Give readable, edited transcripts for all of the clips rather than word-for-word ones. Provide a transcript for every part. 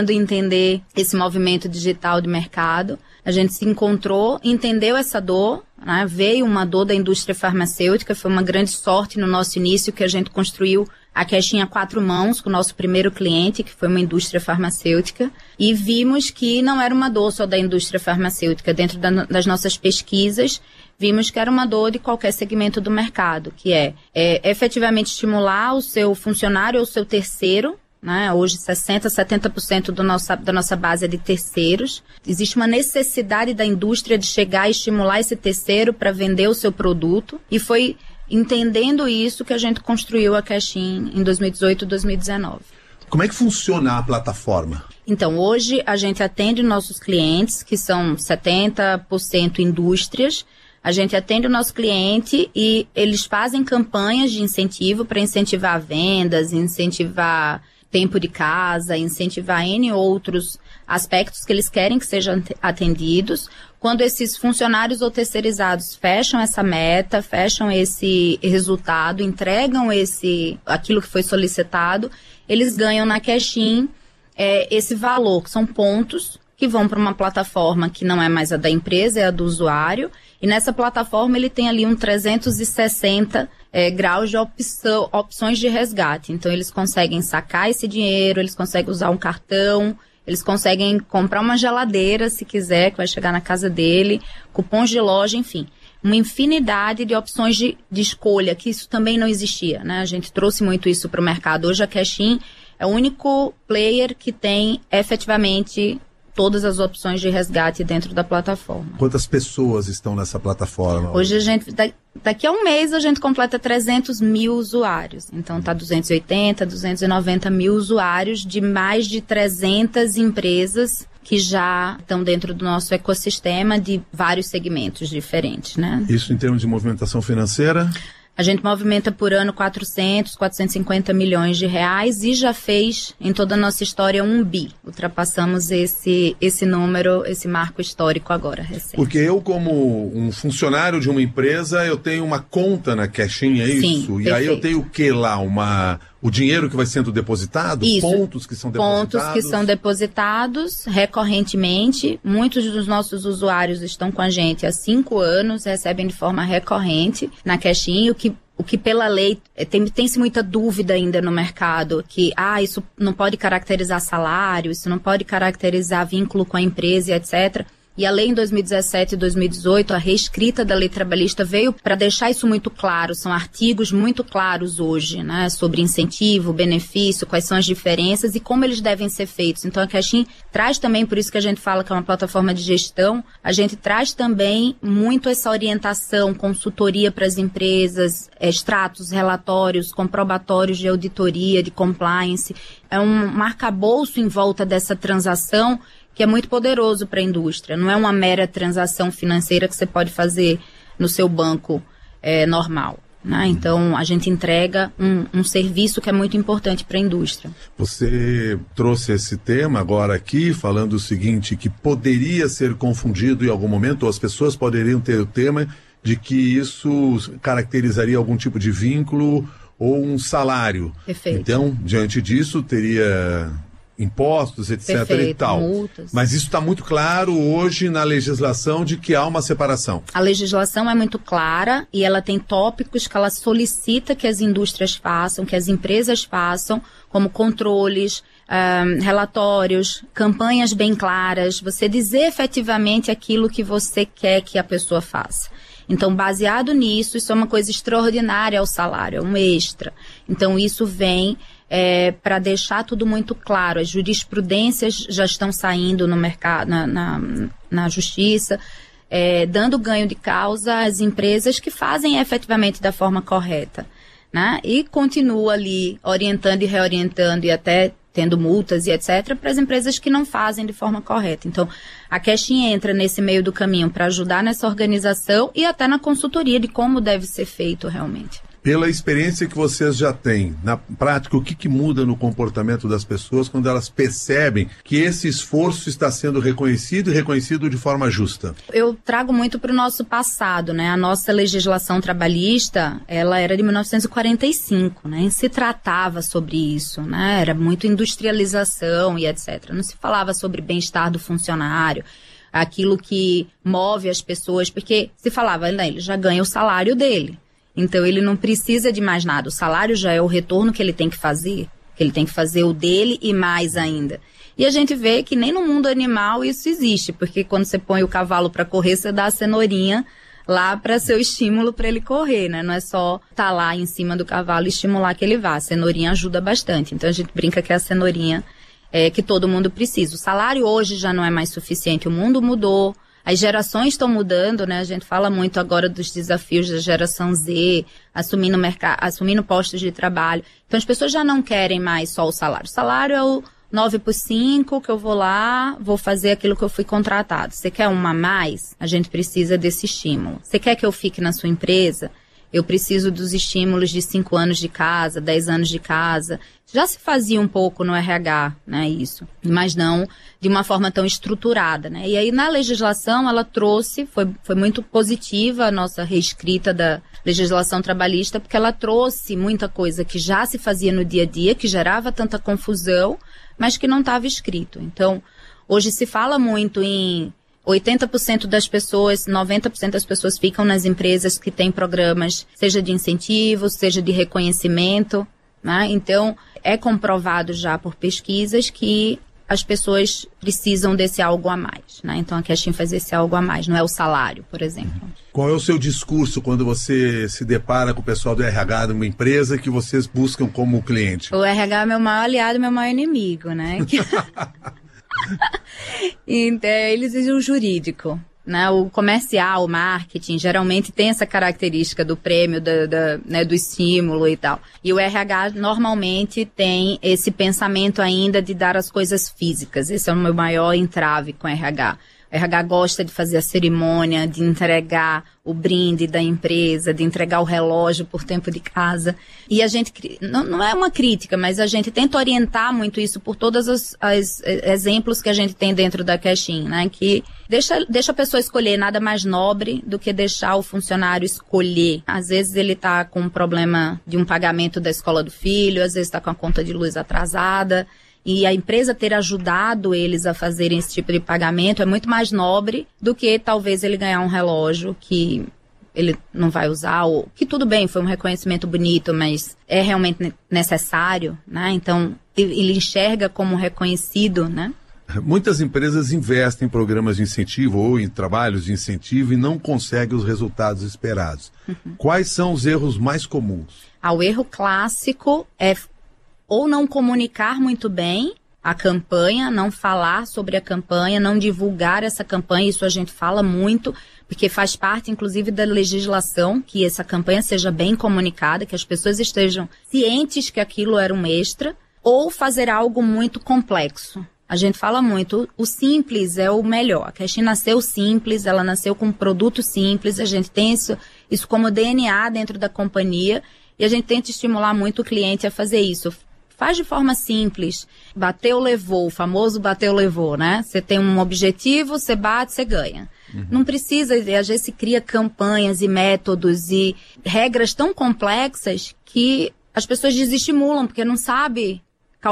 entender esse movimento digital de mercado. A gente se encontrou, entendeu essa dor, né? Veio uma dor da indústria farmacêutica, foi uma grande sorte no nosso início que a gente construiu a caixinha a 4 mãos com o nosso primeiro cliente, que foi uma indústria farmacêutica, e vimos que não era uma dor só da indústria farmacêutica. Dentro das nossas pesquisas, vimos que era uma dor de qualquer segmento do mercado, que é efetivamente estimular o seu funcionário ou o seu terceiro, né? Hoje 60%, 70% da nossa base é de terceiros. Existe uma necessidade da indústria de chegar e estimular esse terceiro para vender o seu produto, e foi entendendo isso que a gente construiu a Cashin em 2018 e 2019. Como é que funciona a plataforma? Então, hoje a gente atende nossos clientes, que são 70% indústrias. A gente atende o nosso cliente e eles fazem campanhas de incentivo para incentivar vendas, incentivar tempo de casa, incentivar N outros aspectos que eles querem que sejam atendidos. Quando esses funcionários ou terceirizados fecham essa meta, fecham esse resultado, entregam aquilo que foi solicitado, eles ganham na Cashin esse valor, que são pontos que vão para uma plataforma que não é mais a da empresa, é a do usuário. E nessa plataforma ele tem ali 360 graus de opções de resgate. Então eles conseguem sacar esse dinheiro, eles conseguem usar um cartão, eles conseguem comprar uma geladeira, se quiser, que vai chegar na casa dele, cupons de loja, enfim. Uma infinidade de opções de escolha, que isso também não existia, né? A gente trouxe muito isso para o mercado. Hoje a Cashin é o único player que tem efetivamente todas as opções de resgate dentro da plataforma. Quantas pessoas estão nessa plataforma? Hoje daqui a um mês a gente completa 300 mil usuários. Então está 280, 290 mil usuários de mais de 300 empresas que já estão dentro do nosso ecossistema de vários segmentos diferentes, né? Isso em termos de movimentação financeira? A gente movimenta por ano 450 milhões de reais e já fez em toda a nossa história 1 bi. Ultrapassamos esse número, esse marco histórico agora, recente. Porque eu, como um funcionário de uma empresa, eu tenho uma conta na Cashin, é isso? Sim, e perfeito. aí eu tenho o que lá? O dinheiro que vai sendo depositado? Isso. Pontos que são depositados? Pontos que são depositados recorrentemente. Muitos dos nossos usuários estão com a gente há 5 anos, recebem de forma recorrente na Cashin, o que pela lei tem-se muita dúvida ainda no mercado, que isso não pode caracterizar salário, isso não pode caracterizar vínculo com a empresa, etc. E a lei em 2017 e 2018, a reescrita da lei trabalhista veio para deixar isso muito claro. São artigos muito claros hoje, né, sobre incentivo, benefício, quais são as diferenças e como eles devem ser feitos. Então a Cashin traz também, por isso que a gente fala que é uma plataforma de gestão, a gente traz também muito essa orientação, consultoria para as empresas, extratos, relatórios, comprobatórios de auditoria, de compliance. É um arcabouço em volta dessa transação que é muito poderoso para a indústria. Não é uma mera transação financeira que você pode fazer no seu banco normal, né? Então, a gente entrega um serviço que é muito importante para a indústria. Você trouxe esse tema agora aqui, falando o seguinte, que poderia ser confundido em algum momento, ou as pessoas poderiam ter o tema de que isso caracterizaria algum tipo de vínculo ou um salário. Perfeito. Então, diante disso, teria impostos, etc. Perfeito, e tal. multas. Mas isso está muito claro hoje na legislação de que há uma separação. A legislação é muito clara e ela tem tópicos que ela solicita que as indústrias façam, que as empresas façam, como controles, relatórios, campanhas bem claras, você dizer efetivamente aquilo que você quer que a pessoa faça. Então, baseado nisso, isso é uma coisa extraordinária ao salário, é um extra. Então, isso vem para deixar tudo muito claro. As jurisprudências já estão saindo no mercado, na justiça, dando ganho de causa às empresas que fazem efetivamente da forma correta, né? E continua ali orientando e reorientando e até tendo multas e etc. para as empresas que não fazem de forma correta. Então, a Cashin entra nesse meio do caminho para ajudar nessa organização e até na consultoria de como deve ser feito realmente. Pela experiência que vocês já têm, na prática, o que muda no comportamento das pessoas quando elas percebem que esse esforço está sendo reconhecido e reconhecido de forma justa? Eu trago muito para o nosso passado, né? A nossa legislação trabalhista, ela era de 1945, né? E se tratava sobre isso, né? Era muito industrialização e etc. Não se falava sobre bem-estar do funcionário, aquilo que move as pessoas, porque se falava, né, ele já ganha o salário dele. Então, ele não precisa de mais nada. O salário já é o retorno que ele tem que fazer o dele e mais ainda. E a gente vê que nem no mundo animal isso existe, porque quando você põe o cavalo para correr, você dá a cenourinha lá para ser o estímulo para ele correr, né? Não é só estar lá em cima do cavalo e estimular que ele vá. A cenourinha ajuda bastante. Então, a gente brinca que é a cenourinha que todo mundo precisa. O salário hoje já não é mais suficiente. O mundo mudou. As gerações estão mudando, né? A gente fala muito agora dos desafios da geração Z, assumindo postos de trabalho. Então, as pessoas já não querem mais só o salário. O salário é o 9x5, que eu vou lá, vou fazer aquilo que eu fui contratado. Você quer uma a mais? A gente precisa desse estímulo. Você quer que eu fique na sua empresa? Eu preciso dos estímulos de 5 anos de casa, 10 anos de casa. Já se fazia um pouco no RH, né, isso, mas não de uma forma tão estruturada, né. E aí na legislação ela trouxe, foi muito positiva a nossa reescrita da legislação trabalhista, porque ela trouxe muita coisa que já se fazia no dia a dia, que gerava tanta confusão, mas que não estava escrito. Então, hoje se fala muito em 80% das pessoas, 90% das pessoas ficam nas empresas que têm programas, seja de incentivos, seja de reconhecimento, né? Então, é comprovado já por pesquisas que as pessoas precisam desse algo a mais, né? Então, a Cashin faz esse algo a mais, não é o salário, por exemplo. Qual é o seu discurso quando você se depara com o pessoal do RH de uma empresa que vocês buscam como cliente? O RH é meu maior aliado, meu maior inimigo, né? Então, eles dizem o jurídico, né? O comercial, o marketing, geralmente tem essa característica do prêmio, né, do estímulo e tal. E o RH normalmente tem esse pensamento ainda de dar as coisas físicas. Esse é o meu maior entrave com o RH. O RH gosta de fazer a cerimônia, de entregar o brinde da empresa, de entregar o relógio por tempo de casa. E a gente, não é uma crítica, mas a gente tenta orientar muito isso por todos os exemplos que a gente tem dentro da Cashin, né? Que deixa a pessoa escolher, nada mais nobre do que deixar o funcionário escolher. Às vezes ele está com um problema de um pagamento da escola do filho, às vezes está com a conta de luz atrasada. E a empresa ter ajudado eles a fazerem esse tipo de pagamento é muito mais nobre do que talvez ele ganhar um relógio que ele não vai usar, ou que tudo bem, foi um reconhecimento bonito, mas é realmente necessário, né? Então, ele enxerga como reconhecido, né? Muitas empresas investem em programas de incentivo ou em trabalhos de incentivo e não conseguem os resultados esperados. Quais são os erros mais comuns? O erro clássico é ou não comunicar muito bem a campanha, não falar sobre a campanha, não divulgar essa campanha. Isso a gente fala muito, porque faz parte, inclusive, da legislação, que essa campanha seja bem comunicada, que as pessoas estejam cientes que aquilo era um extra, ou fazer algo muito complexo. A gente fala muito, o simples é o melhor. A Cashin nasceu simples, ela nasceu com um produto simples, a gente tem isso como DNA dentro da companhia, e a gente tenta estimular muito o cliente a fazer isso. Faz de forma simples. Bateu, levou. O famoso bateu, levou, né? Você tem um objetivo, você bate, você ganha. Não precisa, às vezes se cria campanhas e métodos e regras tão complexas que as pessoas desestimulam, porque não sabe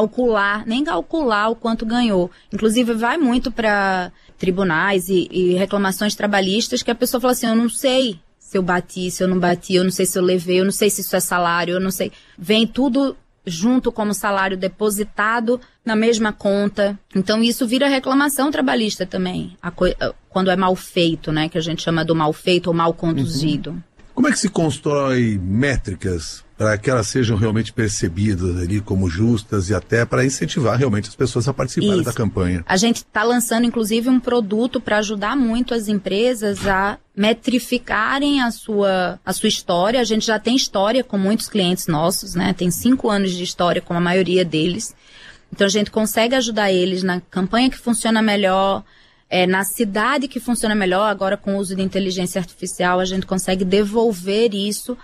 nem calcular o quanto ganhou. Inclusive, vai muito para tribunais e reclamações trabalhistas que a pessoa fala assim, eu não sei se eu bati, se eu não bati, eu não sei se eu levei, eu não sei se isso é salário, eu não sei. Vem tudo junto como salário depositado na mesma conta. Então, isso vira reclamação trabalhista também, quando é mal feito, né? Que a gente chama do mal feito ou mal conduzido. Como é que se constrói métricas para que elas sejam realmente percebidas ali como justas e até para incentivar realmente as pessoas a participarem da campanha? A gente está lançando, inclusive, um produto para ajudar muito as empresas a metrificarem a sua história. A gente já tem história com muitos clientes nossos, né? Tem 5 anos de história com a maioria deles. Então, a gente consegue ajudar eles na campanha que funciona melhor, na cidade que funciona melhor. Agora, com o uso de inteligência artificial, a gente consegue devolver isso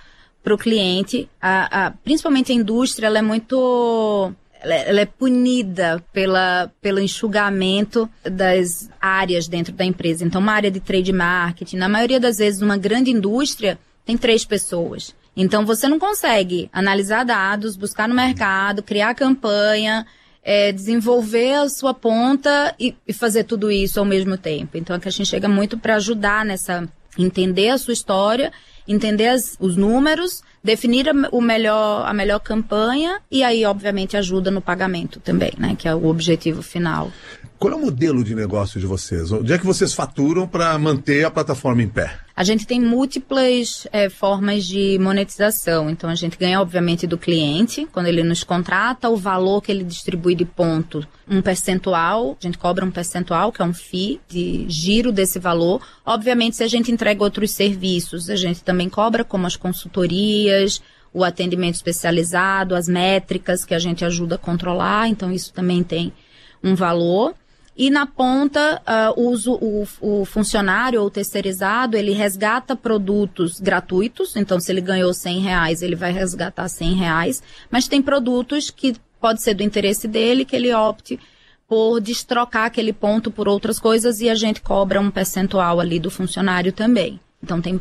para o cliente. Principalmente a indústria, ela é muito... Ela é punida pelo enxugamento das áreas dentro da empresa. Então, uma área de trade marketing, na maioria das vezes, uma grande indústria tem 3 pessoas. Então, você não consegue analisar dados, buscar no mercado, criar campanha, desenvolver a sua ponta e fazer tudo isso ao mesmo tempo. Então, aqui a gente chega muito para ajudar entender a sua história, entender os números, definir a melhor campanha e aí, obviamente, ajuda no pagamento também, né? Que é o objetivo final. Qual é o modelo de negócio de vocês? Onde é que vocês faturam para manter a plataforma em pé? A gente tem múltiplas formas de monetização. Então, a gente ganha, obviamente, do cliente. Quando ele nos contrata, o valor que ele distribui de ponto, um percentual. A gente cobra um percentual, que é um fee de giro desse valor. Obviamente, se a gente entrega outros serviços, a gente também cobra, como as consultorias, o atendimento especializado, as métricas que a gente ajuda a controlar. Então, isso também tem um valor. E na ponta, o funcionário ou terceirizado, ele resgata produtos gratuitos. Então, se ele ganhou R$100, ele vai resgatar R$100. Mas tem produtos que pode ser do interesse dele, que ele opte por destrocar aquele ponto por outras coisas e a gente cobra um percentual ali do funcionário também. Então, tem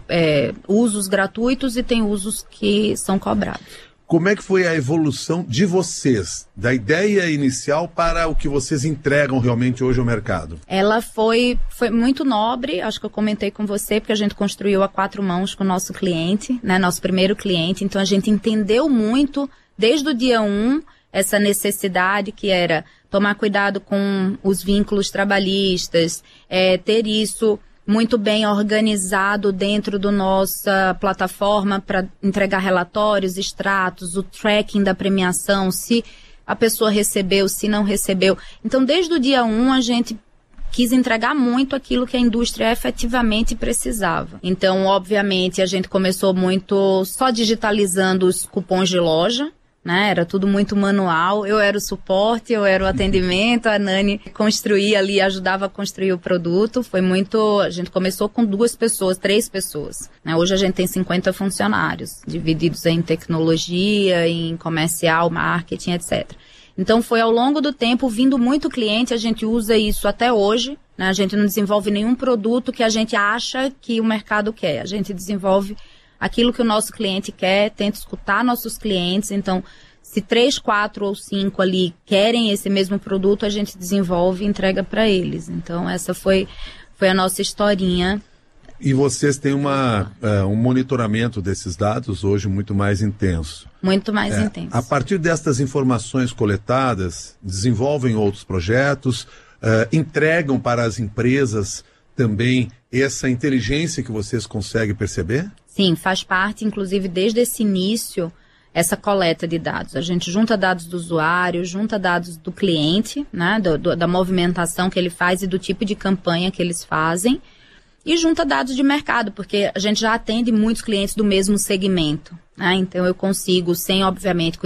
usos gratuitos e tem usos que são cobrados. Como é que foi a evolução de vocês, da ideia inicial para o que vocês entregam realmente hoje ao mercado? Ela foi muito nobre, acho que eu comentei com você, porque a gente construiu a 4 mãos com o nosso cliente, né, nosso primeiro cliente. Então, a gente entendeu muito, desde o dia 1, essa necessidade que era tomar cuidado com os vínculos trabalhistas, ter isso muito bem organizado dentro da nossa plataforma para entregar relatórios, extratos, o tracking da premiação, se a pessoa recebeu, se não recebeu. Então, desde o dia 1, a gente quis entregar muito aquilo que a indústria efetivamente precisava. Então, obviamente, a gente começou muito só digitalizando os cupons de loja, né? Era tudo muito manual. Eu era o suporte, eu era o atendimento, a Nani construía ali, ajudava a construir o produto. Foi muito... A gente começou com 2 pessoas, 3 pessoas, né? Hoje a gente tem 50 funcionários, divididos em tecnologia, em comercial, marketing, etc. Então, foi ao longo do tempo, vindo muito cliente, a gente usa isso até hoje, né? A gente não desenvolve nenhum produto que a gente acha que o mercado quer. A gente desenvolve aquilo que o nosso cliente quer, tenta escutar nossos clientes. Então, se 3, 4 ou 5 ali querem esse mesmo produto, a gente desenvolve e entrega para eles. Então, essa foi a nossa historinha. E vocês têm um monitoramento desses dados hoje muito mais intenso. Muito mais intenso. A partir destas informações coletadas, desenvolvem outros projetos, entregam para as empresas também essa inteligência que vocês conseguem perceber? Sim, faz parte, inclusive, desde esse início, essa coleta de dados. A gente junta dados do usuário, junta dados do cliente, né, da movimentação que ele faz e do tipo de campanha que eles fazem, e junta dados de mercado, porque a gente já atende muitos clientes do mesmo segmento, né? Então, eu consigo, sem, obviamente,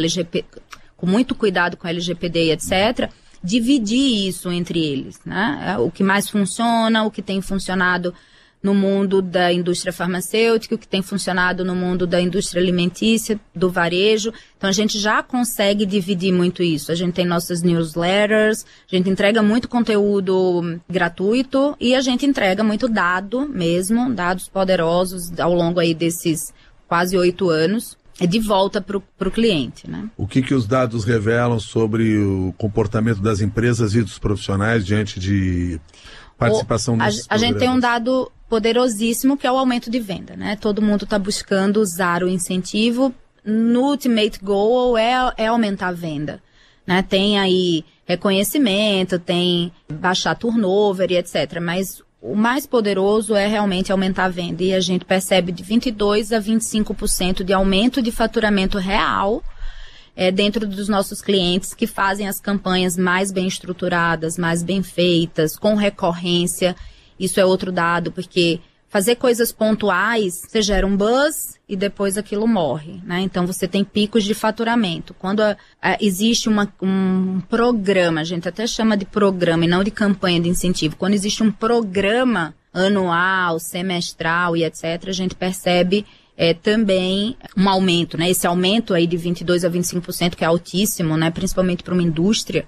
com muito cuidado com LGPD, etc., dividir isso entre eles, né? O que mais funciona, o que tem funcionado no mundo da indústria farmacêutica, o que tem funcionado no mundo da indústria alimentícia, do varejo. Então, a gente já consegue dividir muito isso. A gente tem nossas newsletters, a gente entrega muito conteúdo gratuito e a gente entrega muito dado mesmo, dados poderosos ao longo aí desses quase 8 anos. De volta para o cliente, né? O que os dados revelam sobre o comportamento das empresas e dos profissionais diante de participação nesses programas? A gente tem um dado poderosíssimo que é o aumento de venda, né? Todo mundo está buscando usar o incentivo. No ultimate goal é aumentar a venda, né? Tem aí reconhecimento, tem baixar turnover e etc. Mas o mais poderoso é realmente aumentar a venda. E a gente percebe de 22% a 25% de aumento de faturamento real dentro dos nossos clientes que fazem as campanhas mais bem estruturadas, mais bem feitas, com recorrência. Isso é outro dado, porque fazer coisas pontuais, você gera um buzz e depois aquilo morre, né? Então, você tem picos de faturamento. Quando existe um programa, a gente até chama de programa e não de campanha de incentivo. Quando existe um programa anual, semestral e etc., a gente percebe também um aumento, né? Esse aumento aí de 22% a 25%, que é altíssimo, né? Principalmente para uma indústria,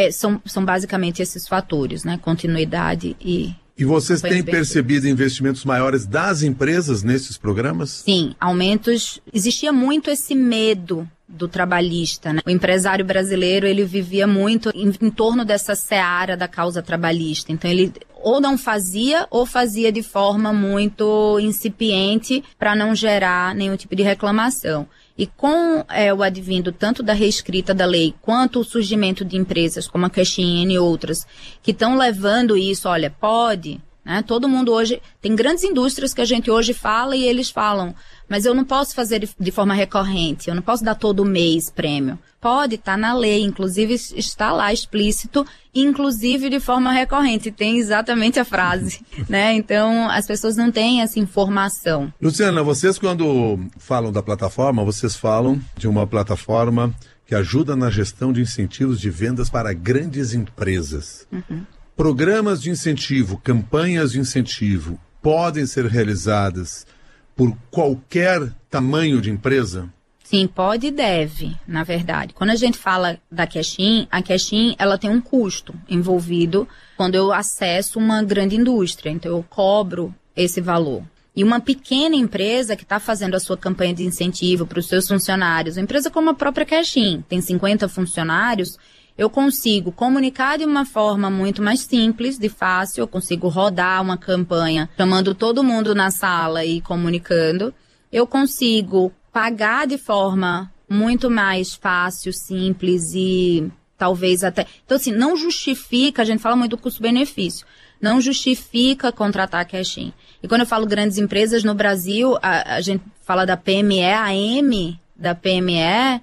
são basicamente esses fatores, né? Continuidade e... E vocês têm percebido investimentos maiores das empresas nesses programas? Sim, aumentos. Existia muito esse medo do trabalhista, né? O empresário brasileiro, ele vivia muito em torno dessa seara da causa trabalhista. Então, ele ou não fazia ou fazia de forma muito incipiente para não gerar nenhum tipo de reclamação. E com o advindo tanto da reescrita da lei, quanto o surgimento de empresas como a Cashin e outras, que estão levando isso, olha, pode, né? Todo mundo hoje, tem grandes indústrias que a gente hoje fala e eles falam, mas eu não posso fazer de forma recorrente, eu não posso dar todo mês prêmio. Pode, está na lei, inclusive está lá explícito, inclusive de forma recorrente, tem exatamente a frase, né? Então, as pessoas não têm essa informação. Luciana, vocês quando falam da plataforma, vocês falam de uma plataforma que ajuda na gestão de incentivos de vendas para grandes empresas. Uhum. Programas de incentivo, campanhas de incentivo, podem ser realizadas por qualquer tamanho de empresa? Sim, pode e deve, na verdade. Quando a gente fala da Cashin, a Cashin, ela tem um custo envolvido quando eu acesso uma grande indústria. Então, eu cobro esse valor. E uma pequena empresa que está fazendo a sua campanha de incentivo para os seus funcionários, uma empresa como a própria Cashin, tem 50 funcionários, eu consigo comunicar de uma forma muito mais simples, de fácil, eu consigo rodar uma campanha chamando todo mundo na sala e comunicando. Eu consigo pagar de forma muito mais fácil, simples e talvez até... Então, assim, não justifica, a gente fala muito do custo-benefício, não justifica contratar a Cashin. E quando eu falo grandes empresas no Brasil, a gente fala da PME, a M da PME,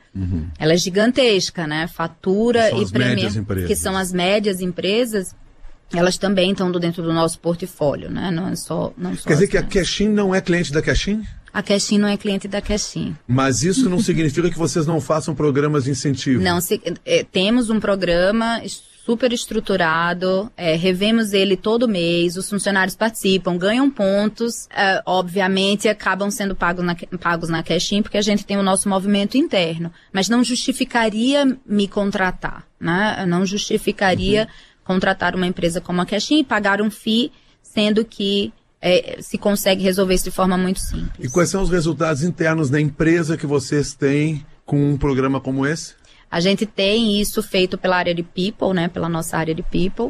ela é gigantesca, né? Fatura e premia, que são as médias empresas, elas também estão dentro do nosso portfólio, né? Não é só Quer dizer que a Cashin não é cliente da Cashin? A Cashin não é cliente da Cashin. Mas isso não significa que vocês não façam programas de incentivo? Não, temos um programa super estruturado, revemos ele todo mês, os funcionários participam, ganham pontos, obviamente acabam sendo pagos na Cashin, porque a gente tem o nosso movimento interno, mas não justificaria me contratar, né? Não justificaria contratar uma empresa como a Cashin e pagar um FII, sendo que se consegue resolver isso de forma muito simples. E quais são os resultados internos da empresa que vocês têm com um programa como esse? A gente tem isso feito pela área de People, né, pela nossa área de People,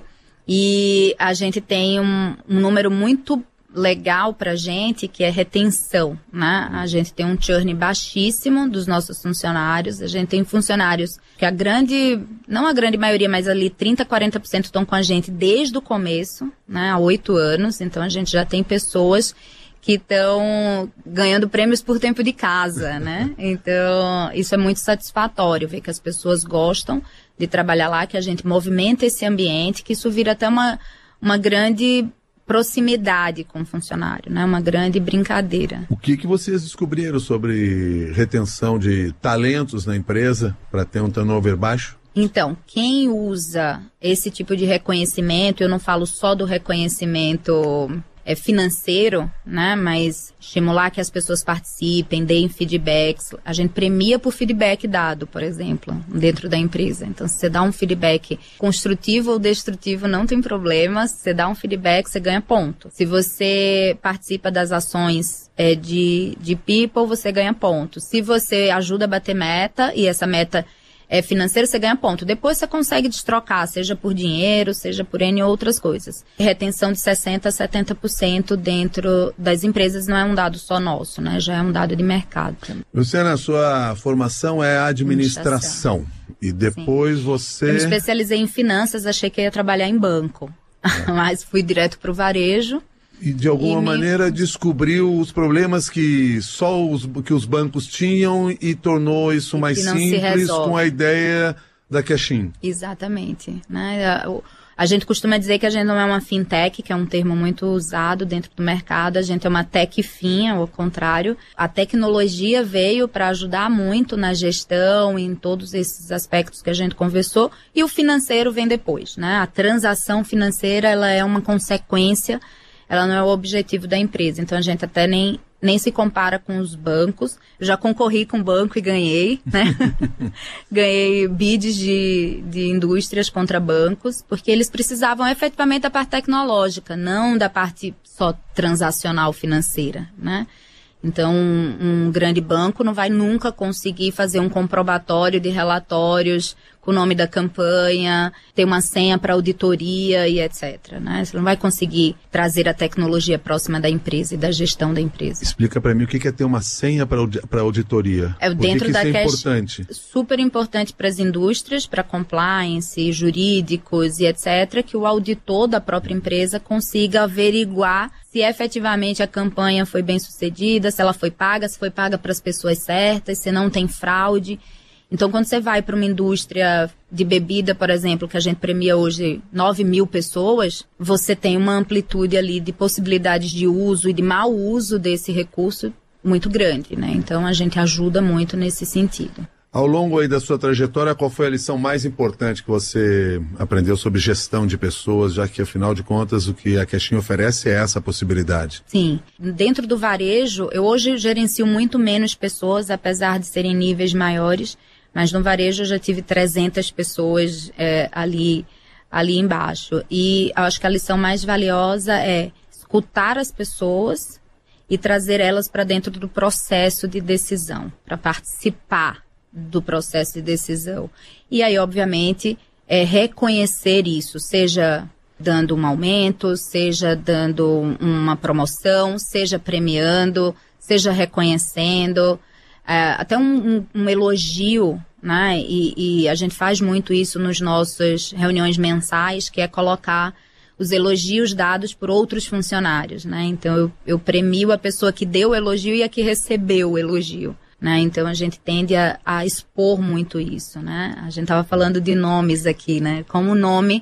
e a gente tem um número muito legal pra gente, que é retenção, né? A gente tem um churn baixíssimo dos nossos funcionários, a gente tem funcionários que não a grande maioria, mas ali 30%, 40% estão com a gente desde o começo, né, há 8 anos, então a gente já tem pessoas que estão ganhando prêmios por tempo de casa, né? Então, isso é muito satisfatório, ver que as pessoas gostam de trabalhar lá, que a gente movimenta esse ambiente, que isso vira até uma grande proximidade com o funcionário, né? Uma grande brincadeira. O que vocês descobriram sobre retenção de talentos na empresa para ter um turnover baixo? Então, quem usa esse tipo de reconhecimento, eu não falo só do reconhecimento financeiro, né, mas estimular que as pessoas participem, deem feedbacks. A gente premia por feedback dado, por exemplo, dentro da empresa. Então, se você dá um feedback construtivo ou destrutivo, não tem problema. Se você dá um feedback, você ganha ponto. Se você participa das ações de People, você ganha ponto. Se você ajuda a bater meta, e essa meta financeiro, você ganha ponto. Depois você consegue destrocar, seja por dinheiro, seja por N outras coisas. Retenção de 60% a 70% dentro das empresas não é um dado só nosso, né? Já é um dado de mercado. Luciana, a sua formação é administração. E depois você... Eu me especializei em finanças, achei que ia trabalhar em banco. Mas fui direto para o varejo. E de alguma maneira descobriu os problemas que os bancos tinham e tornou isso mais simples com a ideia da Cashin. Exatamente. Né? A gente costuma dizer que a gente não é uma fintech, que é um termo muito usado dentro do mercado, a gente é uma tech-fin, ao contrário. A tecnologia veio para ajudar muito na gestão, em todos esses aspectos que a gente conversou, e o financeiro vem depois, né? A transação financeira, ela é uma consequência. ela não é o objetivo da empresa. Então, a gente até nem se compara com os bancos. Eu já concorri com o banco e ganhei, né? Ganhei bids de indústrias contra bancos, porque eles precisavam efetivamente da parte tecnológica, não da parte só transacional financeira, né? Então, um grande banco não vai nunca conseguir fazer um comprobatório de relatórios com o nome da campanha, ter uma senha para auditoria e etc. Né? Você não vai conseguir trazer a tecnologia próxima da empresa e da gestão da empresa. Explica para mim o que é ter uma senha para auditoria. Dentro da isso é importante? Super importante para as indústrias, para compliance, jurídicos e etc., que o auditor da própria empresa consiga averiguar se efetivamente a campanha foi bem sucedida, se ela foi paga, se foi paga para as pessoas certas, se não tem fraude. Então, quando você vai para uma indústria de bebida, por exemplo, que a gente premia hoje 9 mil pessoas, você tem uma amplitude ali de possibilidades de uso e de mau uso desse recurso muito grande, né? Então, a gente ajuda muito nesse sentido. Ao longo aí da sua trajetória, qual foi a lição mais importante que você aprendeu sobre gestão de pessoas, já que, afinal de contas, o que a Cashin oferece é essa possibilidade? Sim. Dentro do varejo, eu hoje gerencio muito menos pessoas, apesar de serem níveis maiores, mas no varejo eu já tive 300 pessoas ali embaixo. E eu acho que a lição mais valiosa é escutar as pessoas e trazer elas para dentro do processo de decisão, para participar do processo de decisão. E aí, obviamente, reconhecer isso, seja dando um aumento, seja dando uma promoção, seja premiando, seja reconhecendo, até um elogio, né? E a gente faz muito isso nas nossas reuniões mensais, que é colocar os elogios dados por outros funcionários, né? Então, eu premio a pessoa que deu o elogio e a que recebeu o elogio. Né? Então, a gente tende a expor muito isso, né? A gente estava falando de nomes aqui, né? Como o nome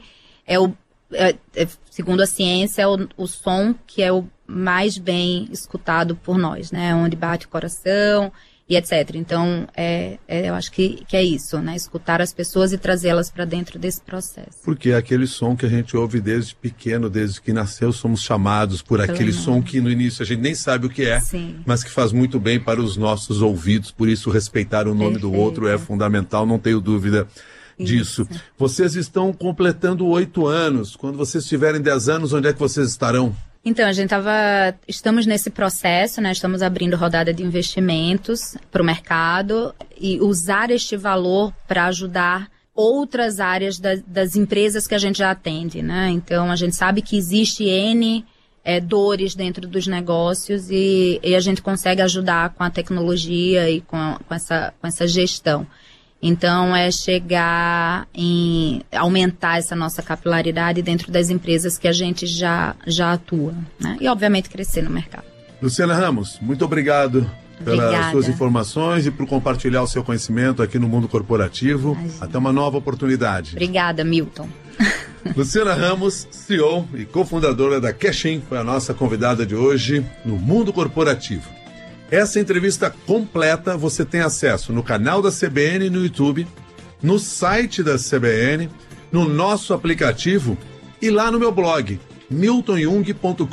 segundo a ciência, é o som que é o mais bem escutado por nós, né? Onde bate o coração e etc. Então, eu acho que é isso, né? Escutar as pessoas e trazê-las para dentro desse processo. Porque é aquele som que a gente ouve desde pequeno, desde que nasceu, somos chamados por aquele som que no início a gente nem sabe o que é, sim, mas que faz muito bem para os nossos ouvidos. Por isso, respeitar o nome do outro é fundamental, não tenho dúvida disso. Isso. Vocês estão completando 8 anos. Quando vocês tiverem 10 anos, onde é que vocês estarão? Então, estamos nesse processo, né? Estamos abrindo rodada de investimentos para o mercado e usar este valor para ajudar outras áreas das empresas que a gente já atende, né? Então, a gente sabe que existe N dores dentro dos negócios e a gente consegue ajudar com a tecnologia e com essa gestão. Então, chegar em aumentar essa nossa capilaridade dentro das empresas que a gente já atua, né? E, obviamente, crescer no mercado. Luciana Ramos, muito obrigado pelas suas informações e por compartilhar o seu conhecimento aqui no Mundo Corporativo. Imagina. Até uma nova oportunidade. Obrigada, Milton. Luciana Ramos, CEO e cofundadora da Cashin, foi a nossa convidada de hoje no Mundo Corporativo. Essa entrevista completa você tem acesso no canal da CBN no YouTube, no site da CBN, no nosso aplicativo e lá no meu blog, miltonjung.com.br.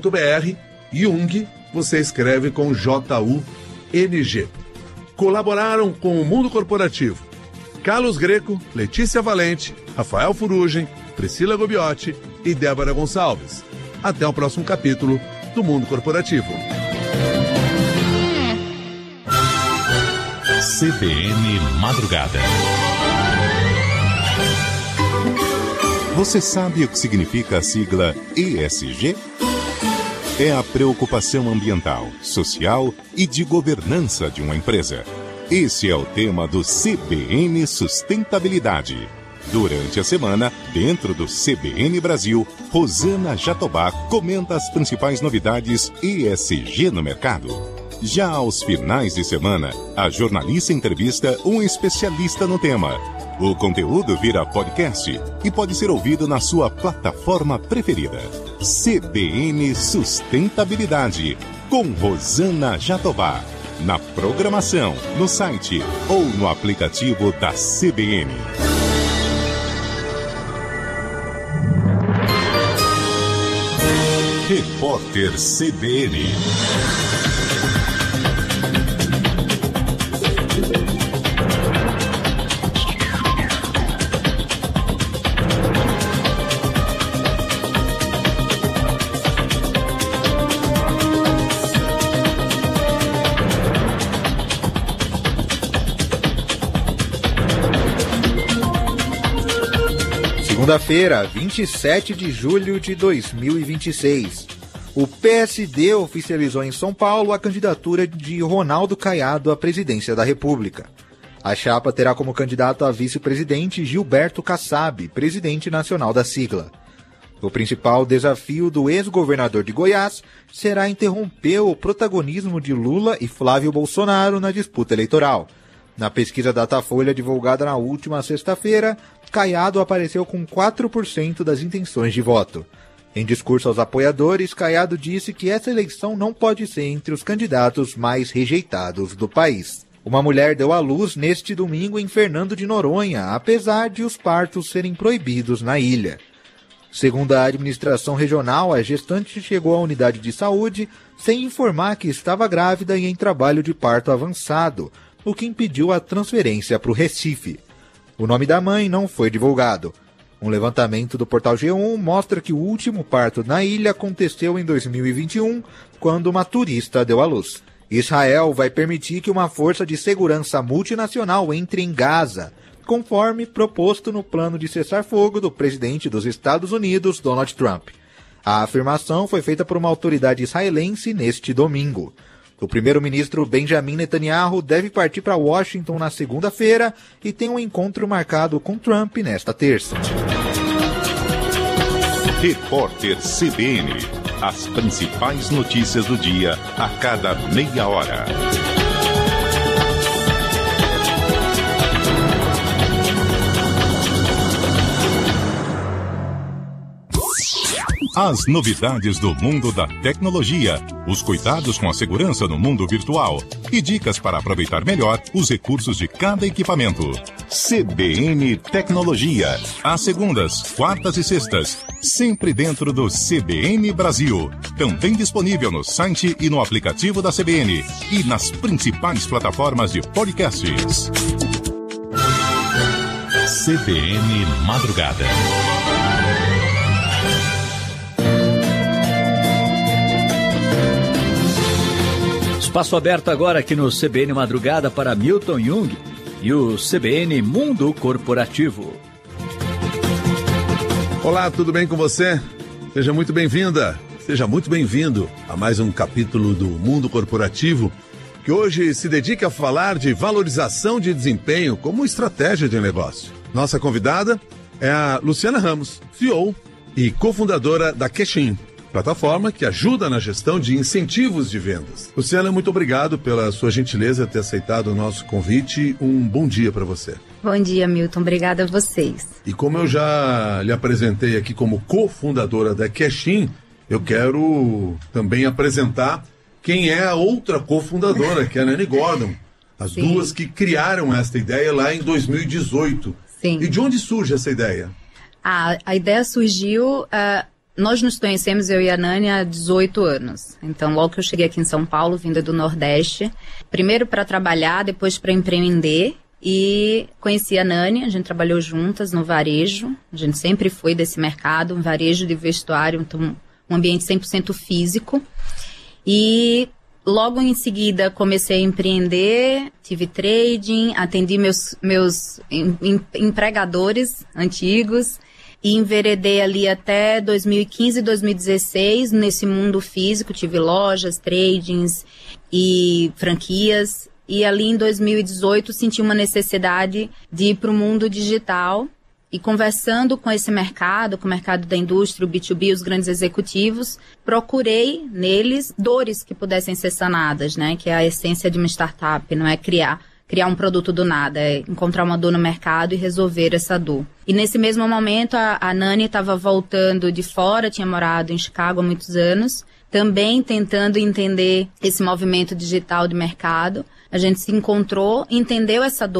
Jung você escreve com J-U-N-G. Colaboraram com o Mundo Corporativo Carlos Greco, Letícia Valente, Rafael Furugem, Priscila Gobiotti e Débora Gonçalves. Até o próximo capítulo do Mundo Corporativo. CBN Madrugada. Você sabe o que significa a sigla ESG? É a preocupação ambiental, social e de governança de uma empresa. Esse é o tema do CBN Sustentabilidade. Durante a semana, dentro do CBN Brasil, Rosana Jatobá comenta as principais novidades ESG no mercado. Já aos finais de semana, a jornalista entrevista um especialista no tema. O conteúdo vira podcast e pode ser ouvido na sua plataforma preferida. CBN Sustentabilidade, com Rosana Jatobá. Na programação, no site ou no aplicativo da CBN. Repórter CBN. Segunda-feira, 27 de julho de 2026. O PSD oficializou em São Paulo a candidatura de Ronaldo Caiado à presidência da República. A chapa terá como candidato a vice-presidente Gilberto Kassab, presidente nacional da sigla. O principal desafio do ex-governador de Goiás será interromper o protagonismo de Lula e Flávio Bolsonaro na disputa eleitoral. Na pesquisa Datafolha divulgada na última sexta-feira, Caiado apareceu com 4% das intenções de voto. Em discurso aos apoiadores, Caiado disse que essa eleição não pode ser entre os candidatos mais rejeitados do país. Uma mulher deu à luz neste domingo em Fernando de Noronha, apesar de os partos serem proibidos na ilha. Segundo a administração regional, a gestante chegou à unidade de saúde sem informar que estava grávida e em trabalho de parto avançado, o que impediu a transferência para o Recife. O nome da mãe não foi divulgado. Um levantamento do portal G1 mostra que o último parto na ilha aconteceu em 2021, quando uma turista deu à luz. Israel vai permitir que uma força de segurança multinacional entre em Gaza, conforme proposto no plano de cessar-fogo do presidente dos Estados Unidos, Donald Trump. A afirmação foi feita por uma autoridade israelense neste domingo. O primeiro-ministro Benjamin Netanyahu deve partir para Washington na segunda-feira e tem um encontro marcado com Trump nesta terça. Repórter CBN. As principais notícias do dia a cada meia hora. As novidades do mundo da tecnologia, os cuidados com a segurança no mundo virtual e dicas para aproveitar melhor os recursos de cada equipamento. CBN Tecnologia, às segundas, quartas e sextas, sempre dentro do CBN Brasil. Também disponível no site e no aplicativo da CBN e nas principais plataformas de podcasts. CBN Madrugada. Espaço aberto agora aqui no CBN Madrugada para Milton Jung e o CBN Mundo Corporativo. Olá, tudo bem com você? Seja muito bem-vinda, seja muito bem-vindo a mais um capítulo do Mundo Corporativo, que hoje se dedica a falar de valorização de desempenho como estratégia de negócio. Nossa convidada é a Luciana Ramos, CEO e cofundadora da Keshin, plataforma que ajuda na gestão de incentivos de vendas. Luciana, muito obrigado pela sua gentileza de ter aceitado o nosso convite. Um bom dia para você. Bom dia, Milton. Obrigada a vocês. E como eu já lhe apresentei aqui como cofundadora da Keshin, eu quero também apresentar quem é a outra cofundadora, que é a Nani Gordon. As Sim. duas que criaram esta ideia lá em 2018. Sim. E de onde surge essa ideia? A ideia surgiu... Nós nos conhecemos, eu e a Nani, há 18 anos. Então, logo que eu cheguei aqui em São Paulo, vinda do Nordeste, primeiro para trabalhar, depois para empreender, e conheci a Nani, a gente trabalhou juntas no varejo, a gente sempre foi desse mercado, um varejo de vestuário, então um ambiente 100% físico. E logo em seguida comecei a empreender, tive trading, atendi meus empregadores antigos, e enveredei ali até 2015, 2016, nesse mundo físico, tive lojas, tradings e franquias. E ali em 2018 senti uma necessidade de ir para o mundo digital. E conversando com esse mercado, com o mercado da indústria, o B2B, os grandes executivos, procurei neles dores que pudessem ser sanadas, né? Que é a essência de uma startup, não é criar um produto do nada, é encontrar uma dor no mercado e resolver essa dor. E nesse mesmo momento, a Nani estava voltando de fora, tinha morado em Chicago há muitos anos, também tentando entender esse movimento digital de mercado. A gente se encontrou, entendeu essa dor,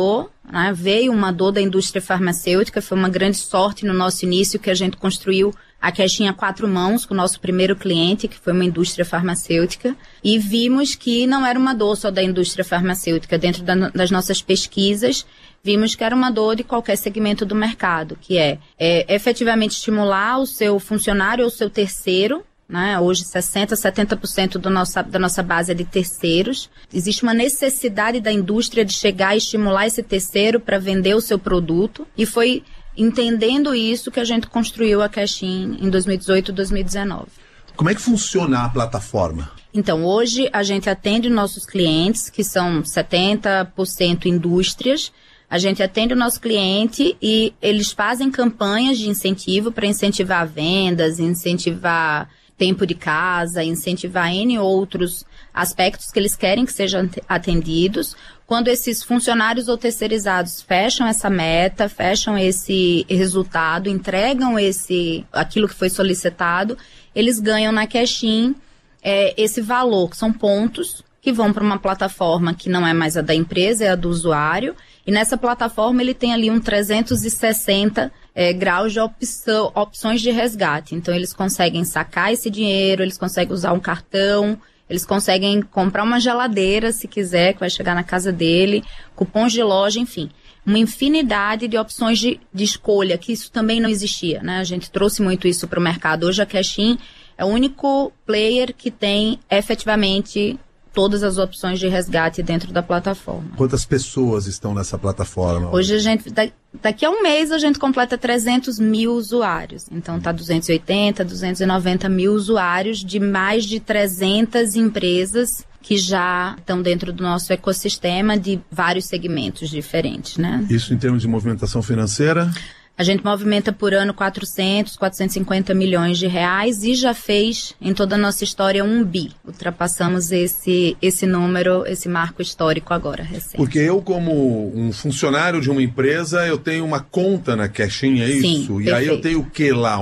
né? Veio uma dor da indústria farmacêutica, foi uma grande sorte no nosso início que a gente construiu a caixinha a 4 mãos com o nosso primeiro cliente, que foi uma indústria farmacêutica, e vimos que não era uma dor só da indústria farmacêutica. Dentro das nossas pesquisas, vimos que era uma dor de qualquer segmento do mercado, que é efetivamente estimular o seu funcionário ou o seu terceiro, né? Hoje 60%, 70% da nossa base é de terceiros. Existe uma necessidade da indústria de chegar e estimular esse terceiro para vender o seu produto, e foi entendendo isso que a gente construiu a Cashin em 2018 e 2019. Como é que funciona a plataforma? Então, hoje a gente atende nossos clientes, que são 70% indústrias. A gente atende o nosso cliente e eles fazem campanhas de incentivo para incentivar vendas, incentivar tempo de casa, incentivar N outros aspectos que eles querem que sejam atendidos. Quando esses funcionários ou terceirizados fecham essa meta, fecham esse resultado, entregam aquilo que foi solicitado, eles ganham na Cashin esse valor, que são pontos que vão para uma plataforma que não é mais a da empresa, é a do usuário. E nessa plataforma ele tem ali 360 graus de opções de resgate. Então eles conseguem sacar esse dinheiro, eles conseguem usar um cartão, eles conseguem comprar uma geladeira, se quiser, que vai chegar na casa dele, cupons de loja, enfim. Uma infinidade de opções de escolha, que isso também não existia, né? A gente trouxe muito isso para o mercado. Hoje a Cashin é o único player que tem efetivamente todas as opções de resgate dentro da plataforma. Quantas pessoas estão nessa plataforma? Hoje a gente, daqui a um mês a gente completa 300 mil usuários. Então tá 280, 290 mil usuários de mais de 300 empresas que já estão dentro do nosso ecossistema de vários segmentos diferentes, né? Isso em termos de movimentação financeira? A gente movimenta por ano 450 milhões de reais e já fez, em toda a nossa história, 1 bi. Ultrapassamos esse número, esse marco histórico agora, recente. Porque eu, como um funcionário de uma empresa, eu tenho uma conta na Cashin, é Sim, isso? perfeito. E aí eu tenho o que lá?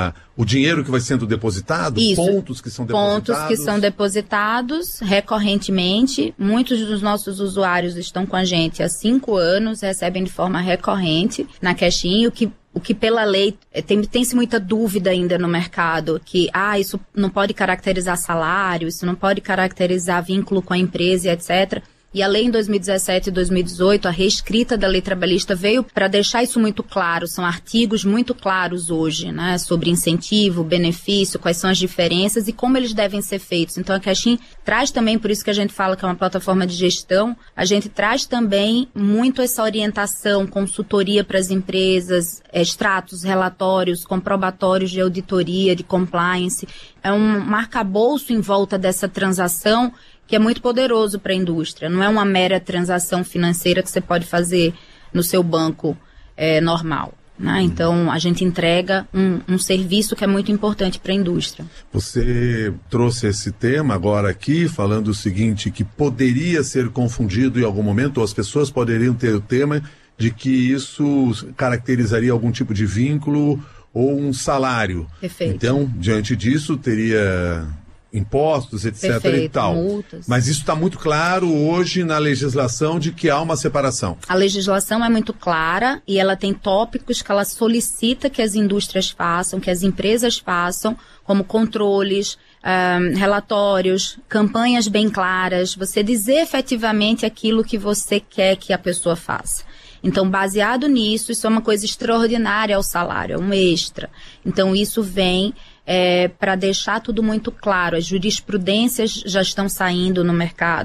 O dinheiro que vai sendo depositado? Isso. Pontos que são depositados? Pontos que são depositados recorrentemente. Muitos dos nossos usuários estão com a gente há 5 anos, recebem de forma recorrente na Cashin, o que pela lei tem-se muita dúvida ainda no mercado, que isso não pode caracterizar salário, isso não pode caracterizar vínculo com a empresa, etc. E a lei em 2017 e 2018, a reescrita da lei trabalhista veio para deixar isso muito claro. São artigos muito claros hoje, né, sobre incentivo, benefício, quais são as diferenças e como eles devem ser feitos. Então a Cashin traz também, por isso que a gente fala que é uma plataforma de gestão, a gente traz também muito essa orientação, consultoria para as empresas, extratos, relatórios, comprobatórios de auditoria, de compliance. É um arcabouço em volta dessa transação que é muito poderoso para a indústria. Não é uma mera transação financeira que você pode fazer no seu banco normal, né? Então, a gente entrega um serviço que é muito importante para a indústria. Você trouxe esse tema agora aqui, falando o seguinte, que poderia ser confundido em algum momento, ou as pessoas poderiam ter o tema de que isso caracterizaria algum tipo de vínculo ou um salário. Perfeito. Então, diante disso, teria impostos, etc. Perfeito, e tal. multas. Mas isso está muito claro hoje na legislação de que há uma separação. A legislação é muito clara e ela tem tópicos que ela solicita que as indústrias façam, que as empresas façam, como controles, relatórios, campanhas bem claras, você dizer efetivamente aquilo que você quer que a pessoa faça. Então, baseado nisso, isso é uma coisa extraordinária ao salário, é um extra. Então, isso vem para deixar tudo muito claro. As jurisprudências já estão saindo no mercado,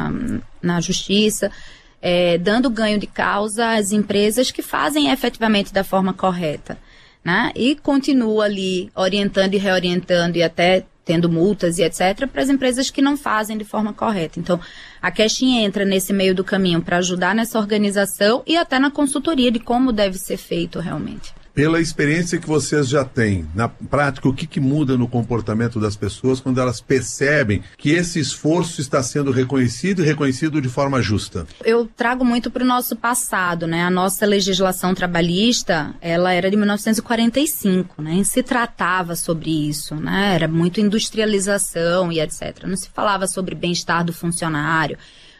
na justiça, dando ganho de causa às empresas que fazem efetivamente da forma correta, né? E continua ali orientando e reorientando e até tendo multas e etc. para as empresas que não fazem de forma correta. Então, a Cashin entra nesse meio do caminho para ajudar nessa organização e até na consultoria de como deve ser feito realmente. Pela experiência que vocês já têm, na prática, o que muda no comportamento das pessoas quando elas percebem que esse esforço está sendo reconhecido e reconhecido de forma justa? Eu trago muito para o nosso passado, né? A nossa legislação trabalhista, ela era de 1945, né? E se tratava sobre isso, né? Era muito industrialização e etc. Não se falava sobre bem-estar do funcionário.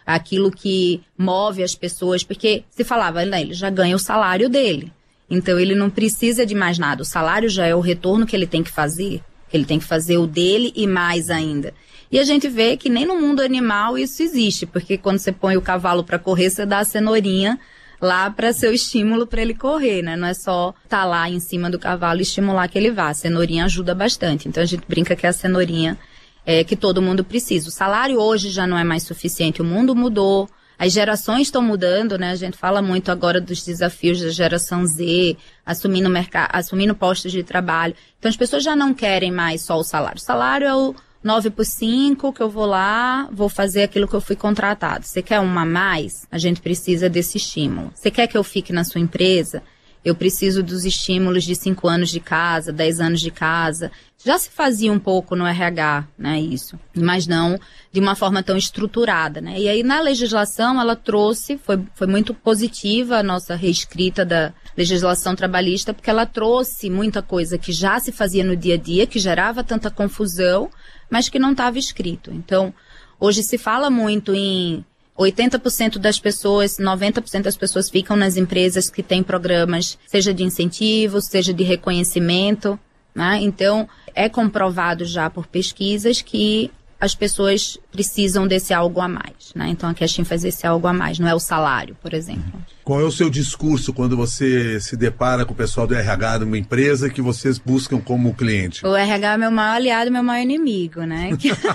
aquilo que move as pessoas, porque se falava, ele já ganha o salário dele. Então, ele não precisa de mais nada. O salário já é o retorno que ele tem que fazer. Ele tem que fazer o dele e mais ainda. E a gente vê que nem no mundo animal isso existe, porque quando você põe o cavalo para correr, você dá a cenourinha lá para ser o estímulo para ele correr, né? Não é só estar lá em cima do cavalo e estimular que ele vá. A cenourinha ajuda bastante. Então, a gente brinca que é a cenourinha que todo mundo precisa. O salário hoje já não é mais suficiente. O mundo mudou. As gerações estão mudando, né? A gente fala muito agora dos desafios da geração Z, assumindo postos de trabalho. Então, as pessoas já não querem mais só o salário. O salário é o 9x5, que eu vou lá, vou fazer aquilo que eu fui contratado. Você quer uma a mais? A gente precisa desse estímulo. Você quer que eu fique na sua empresa? Eu preciso dos estímulos de 5 anos de casa, 10 anos de casa. Já se fazia um pouco no RH, né, isso. Mas não de uma forma tão estruturada, né. E aí, na legislação, ela trouxe, foi muito positiva a nossa reescrita da legislação trabalhista, porque ela trouxe muita coisa que já se fazia no dia a dia, que gerava tanta confusão, mas que não estava escrito. Então, hoje se fala muito em 80% das pessoas, 90% das pessoas ficam nas empresas que têm programas, seja de incentivo, seja de reconhecimento, né? Então, é comprovado já por pesquisas que as pessoas precisam desse algo a mais, né? Então, a Cashin faz esse algo a mais, não é o salário, por exemplo. Qual é o seu discurso quando você se depara com o pessoal do RH de uma empresa que vocês buscam como cliente? O RH é meu maior aliado, meu maior inimigo, né?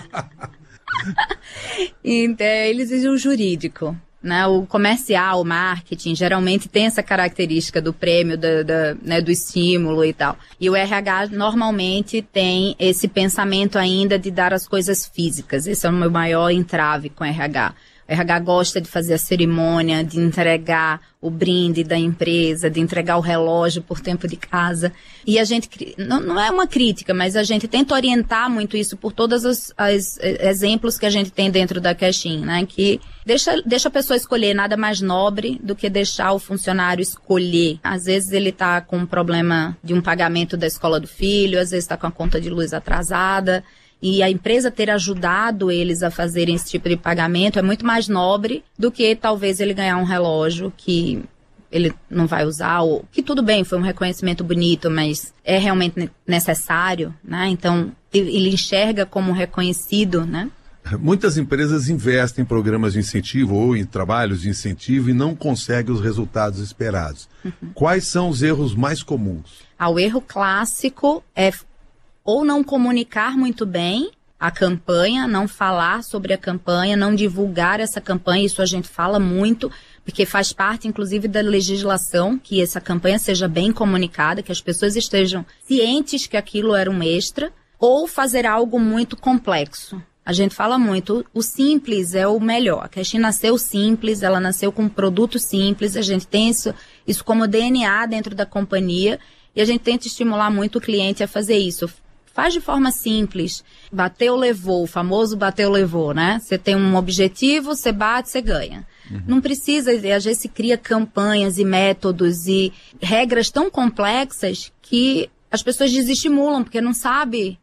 Então, eles usam o jurídico, né? O comercial, o marketing, geralmente tem essa característica do prêmio, né, do estímulo e tal. E o RH normalmente tem esse pensamento ainda de dar as coisas físicas. Esse é o meu maior entrave com o RH. O RH gosta de fazer a cerimônia, de entregar o brinde da empresa, de entregar o relógio por tempo de casa. E a gente, não é uma crítica, mas a gente tenta orientar muito isso por todos os exemplos que a gente tem dentro da Cashin, né? Que deixa a pessoa escolher, nada mais nobre do que deixar o funcionário escolher. Às vezes ele está com um problema de um pagamento da escola do filho, às vezes está com a conta de luz atrasada. E a empresa ter ajudado eles a fazerem esse tipo de pagamento é muito mais nobre do que talvez ele ganhar um relógio que ele não vai usar, ou que tudo bem, foi um reconhecimento bonito, mas é realmente necessário, né? Então, ele enxerga como reconhecido, né? Muitas empresas investem em programas de incentivo ou em trabalhos de incentivo e não conseguem os resultados esperados. Quais são os erros mais comuns? O erro clássico é ou não comunicar muito bem a campanha, não falar sobre a campanha, não divulgar essa campanha. Isso a gente fala muito, porque faz parte, inclusive, da legislação, que essa campanha seja bem comunicada, que as pessoas estejam cientes que aquilo era um extra, ou fazer algo muito complexo. A gente fala muito, o simples é o melhor. A Cashin nasceu simples, ela nasceu com um produto simples, a gente tem isso como DNA dentro da companhia, e a gente tenta estimular muito o cliente a fazer isso. Faz de forma simples. Bateu, levou. O famoso bateu, levou, né? Você tem um objetivo, você bate, você ganha. Não precisa, às vezes se cria campanhas e métodos e regras tão complexas que as pessoas desestimulam, porque não sabe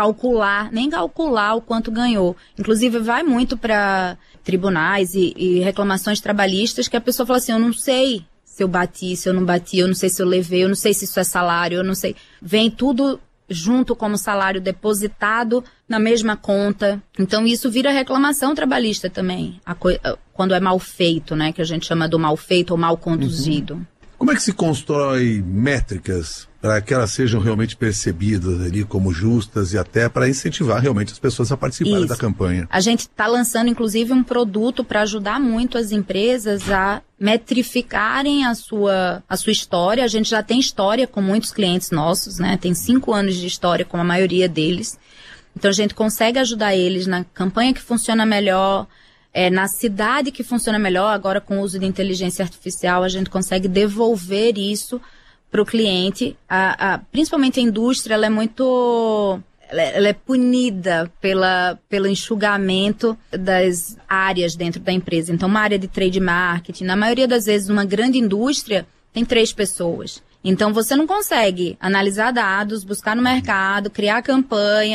nem calcular o quanto ganhou. Inclusive, vai muito para tribunais e reclamações trabalhistas que a pessoa fala assim, eu não sei se eu bati, se eu não bati, eu não sei se eu levei, eu não sei se isso é salário, eu não sei. Vem tudo junto como salário depositado na mesma conta. Então, isso vira reclamação trabalhista também, quando é mal feito, né? Que a gente chama do mal feito ou mal conduzido. Como é que se constrói métricas para que elas sejam realmente percebidas ali como justas e até para incentivar realmente as pessoas a participarem da campanha? A gente está lançando, inclusive, um produto para ajudar muito as empresas a metrificarem a sua história. A gente já tem história com muitos clientes nossos, né? Tem 5 anos de história com a maioria deles. Então, a gente consegue ajudar eles na campanha que funciona melhor, na cidade que funciona melhor. Agora, com o uso de inteligência artificial, a gente consegue devolver isso para o cliente. Principalmente a indústria, ela é muito... Ela é punida pelo enxugamento das áreas dentro da empresa. Então, uma área de trade marketing, na maioria das vezes, uma grande indústria tem 3 pessoas. Então, você não consegue analisar dados, buscar no mercado, criar campanha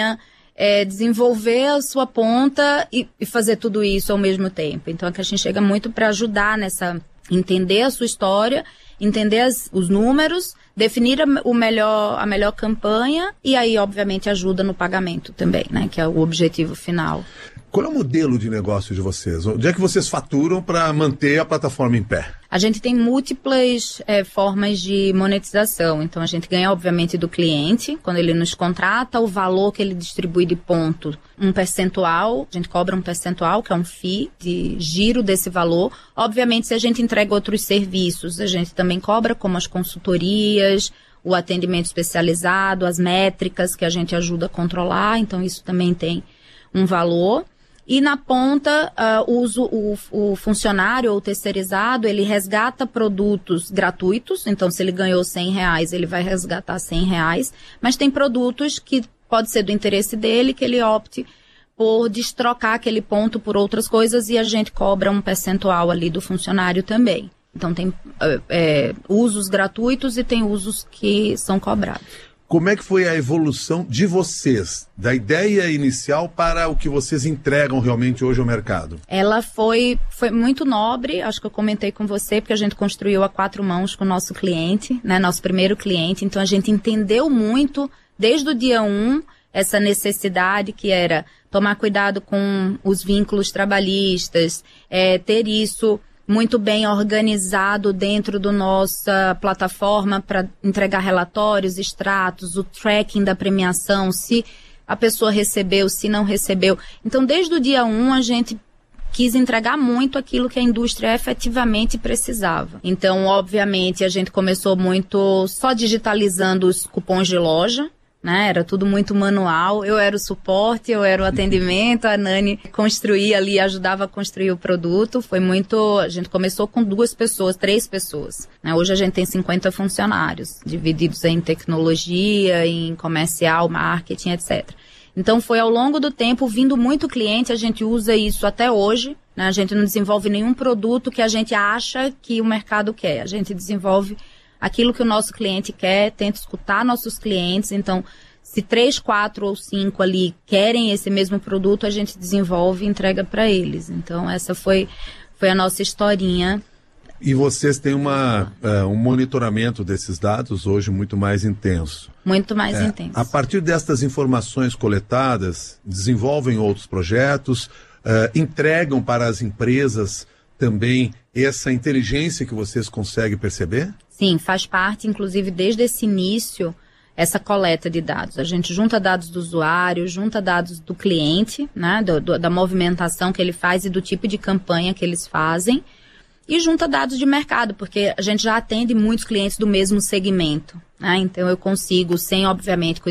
desenvolver a sua ponta e fazer tudo isso ao mesmo tempo. Então, a Caixin chega muito para ajudar entender a sua história, entender os números, definir a melhor campanha e aí, obviamente, ajuda no pagamento também, né? Que é o objetivo final. Qual é o modelo de negócio de vocês? Onde é que vocês faturam para manter a plataforma em pé? A gente tem múltiplas formas de monetização. Então, a gente ganha, obviamente, do cliente. Quando ele nos contrata, o valor que ele distribui de ponto, um percentual. A gente cobra um percentual, que é um fee de giro desse valor. Obviamente, se a gente entrega outros serviços, a gente também cobra, como as consultorias, o atendimento especializado, as métricas que a gente ajuda a controlar. Então, isso também tem um valor. E na ponta, o funcionário ou terceirizado, ele resgata produtos gratuitos. Então, se ele ganhou R$100, ele vai resgatar R$100. Mas tem produtos que pode ser do interesse dele, que ele opte por destrocar aquele ponto por outras coisas e a gente cobra um percentual ali do funcionário também. Então, tem usos gratuitos e tem usos que são cobrados. Como é que foi a evolução de vocês, da ideia inicial para o que vocês entregam realmente hoje ao mercado? Ela foi muito nobre, acho que eu comentei com você, porque a gente construiu a 4 mãos com o nosso cliente, né, nosso primeiro cliente. Então, a gente entendeu muito, desde o dia 1, essa necessidade que era tomar cuidado com os vínculos trabalhistas, ter isso muito bem organizado dentro da nossa plataforma para entregar relatórios, extratos, o tracking da premiação, se a pessoa recebeu, se não recebeu. Então, desde o dia 1, a gente quis entregar muito aquilo que a indústria efetivamente precisava. Então, obviamente, a gente começou muito só digitalizando os cupons de loja, né? Era tudo muito manual. Eu era o suporte, eu era o atendimento, a Nani construía ali, ajudava a construir o produto. Foi muito... A gente começou com 2 pessoas, 3 pessoas, né? Hoje a gente tem 50 funcionários, divididos em tecnologia, em comercial, marketing, etc. Então foi ao longo do tempo, vindo muito cliente, a gente usa isso até hoje, né? A gente não desenvolve nenhum produto que a gente acha que o mercado quer. A gente desenvolve aquilo que o nosso cliente quer, tenta escutar nossos clientes. Então, se 3, 4 ou 5 ali querem esse mesmo produto, a gente desenvolve e entrega para eles. Então, essa foi a nossa historinha. E vocês têm um monitoramento desses dados hoje muito mais intenso. Muito mais intenso. A partir destas informações coletadas, desenvolvem outros projetos, entregam para as empresas também essa inteligência que vocês conseguem perceber? Sim, faz parte, inclusive, desde esse início, essa coleta de dados. A gente junta dados do usuário, junta dados do cliente, né, da movimentação que ele faz e do tipo de campanha que eles fazem, e junta dados de mercado, porque a gente já atende muitos clientes do mesmo segmento, né? Então eu consigo, sem, obviamente,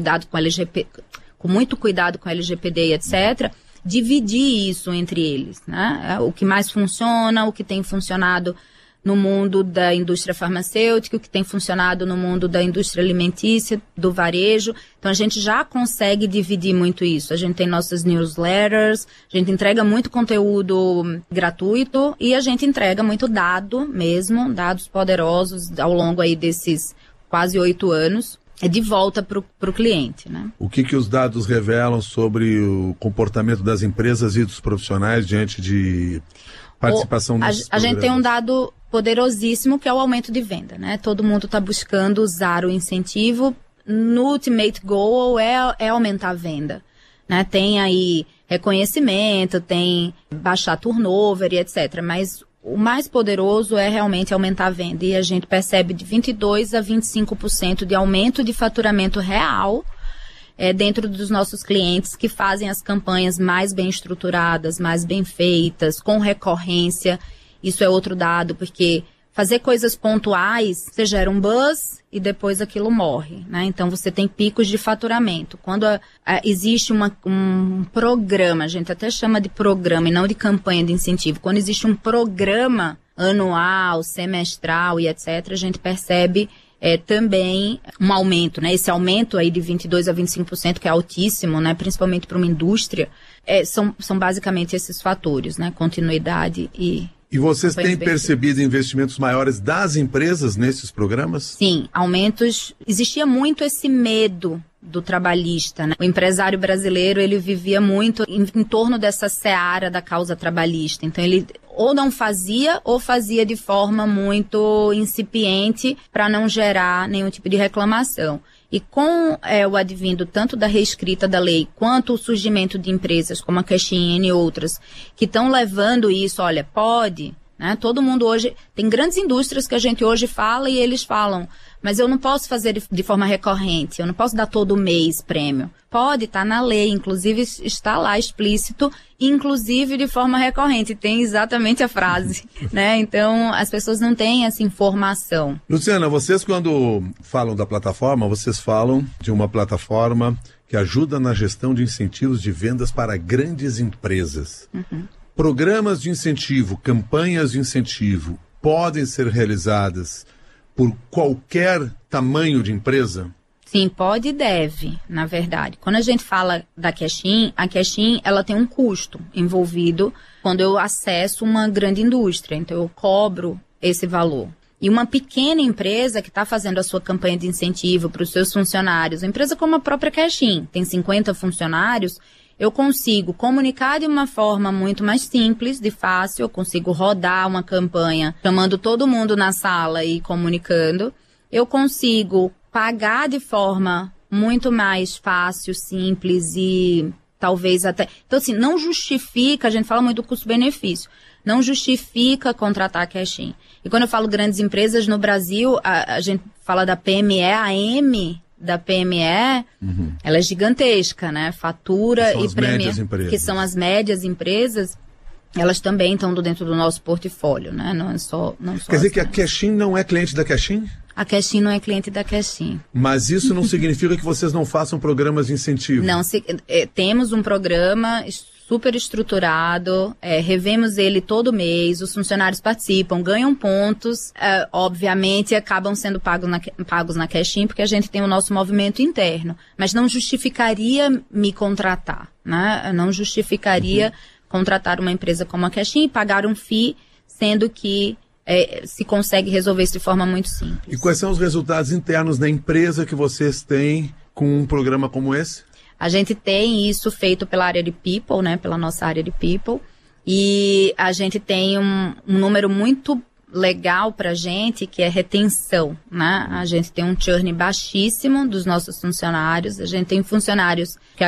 com muito cuidado com LGPD, etc., dividir isso entre eles, né? O que mais funciona, o que tem funcionado no mundo da indústria farmacêutica, o que tem funcionado no mundo da indústria alimentícia, do varejo. Então, a gente já consegue dividir muito isso. A gente tem nossas newsletters, a gente entrega muito conteúdo gratuito e a gente entrega muito dado mesmo, dados poderosos ao longo aí desses quase 8 anos. De volta para o cliente, né? O que os dados revelam sobre o comportamento das empresas e dos profissionais diante de participação nesses programas? A gente tem um dado poderosíssimo que é o aumento de venda, né? Todo mundo está buscando usar o incentivo. No ultimate goal é aumentar a venda, né? Tem aí reconhecimento, tem baixar turnover e etc. Mas o mais poderoso é realmente aumentar a venda e a gente percebe de 22% a 25% de aumento de faturamento real dentro dos nossos clientes que fazem as campanhas mais bem estruturadas, mais bem feitas, com recorrência. Isso é outro dado, porque fazer coisas pontuais, você gera um buzz e depois aquilo morre, né? Então, você tem picos de faturamento. Quando existe um programa, a gente até chama de programa e não de campanha de incentivo. Quando existe um programa anual, semestral e etc., a gente percebe também um aumento, né? Esse aumento aí de 22% a 25%, que é altíssimo, né? Principalmente para uma indústria, são basicamente esses fatores, né? Continuidade E vocês têm percebido investimentos maiores das empresas nesses programas? Sim, aumentos. Existia muito esse medo do trabalhista, né? O empresário brasileiro, ele vivia muito em torno dessa seara da causa trabalhista. Então, ele ou não fazia ou fazia de forma muito incipiente para não gerar nenhum tipo de reclamação. E com o advindo tanto da reescrita da lei, quanto o surgimento de empresas como a Cashin e outras, que estão levando isso, olha, pode, né? Todo mundo hoje, tem grandes indústrias que a gente hoje fala e eles falam, mas eu não posso fazer de forma recorrente, eu não posso dar todo mês prêmio. Pode, está na lei, inclusive está lá explícito, inclusive de forma recorrente, tem exatamente a frase, né? Então, as pessoas não têm essa informação. Luciana, vocês quando falam da plataforma, vocês falam de uma plataforma que ajuda na gestão de incentivos de vendas para grandes empresas. Uhum. Programas de incentivo, campanhas de incentivo, podem ser realizadas por qualquer tamanho de empresa? Sim, pode e deve, na verdade. Quando a gente fala da Cashin, a Cashin, ela tem um custo envolvido quando eu acesso uma grande indústria. Então, eu cobro esse valor. E uma pequena empresa que está fazendo a sua campanha de incentivo para os seus funcionários, uma empresa como a própria Cashin, tem 50 funcionários, eu consigo comunicar de uma forma muito mais simples, de fácil, eu consigo rodar uma campanha chamando todo mundo na sala e comunicando. Eu consigo pagar de forma muito mais fácil, simples e talvez até... Então, assim, não justifica, a gente fala muito do custo-benefício, não justifica contratar a Cashin. E quando eu falo grandes empresas no Brasil, a gente fala da PME, a M da PME, ela é gigantesca, né? Fatura e premia, que são as médias empresas, elas também estão dentro do nosso portfólio, né? Não só Quer dizer que a Cashin não é cliente da Cashin? A Cashin não é cliente da Cashin. Mas isso não significa que vocês não façam programas de incentivo? Não, temos um programa super estruturado, revemos ele todo mês, os funcionários participam, ganham pontos, obviamente acabam sendo pagos na Cashin, porque a gente tem o nosso movimento interno, mas não justificaria me contratar, né? Não justificaria contratar uma empresa como a Cashin e pagar um FII, sendo que se consegue resolver isso de forma muito simples. E quais são os resultados internos da empresa que vocês têm com um programa como esse? A gente tem isso feito pela área de People, né? Pela nossa área de People. E a gente tem um número muito legal pra gente, que é retenção, né? A gente tem um churn baixíssimo dos nossos funcionários. A gente tem funcionários que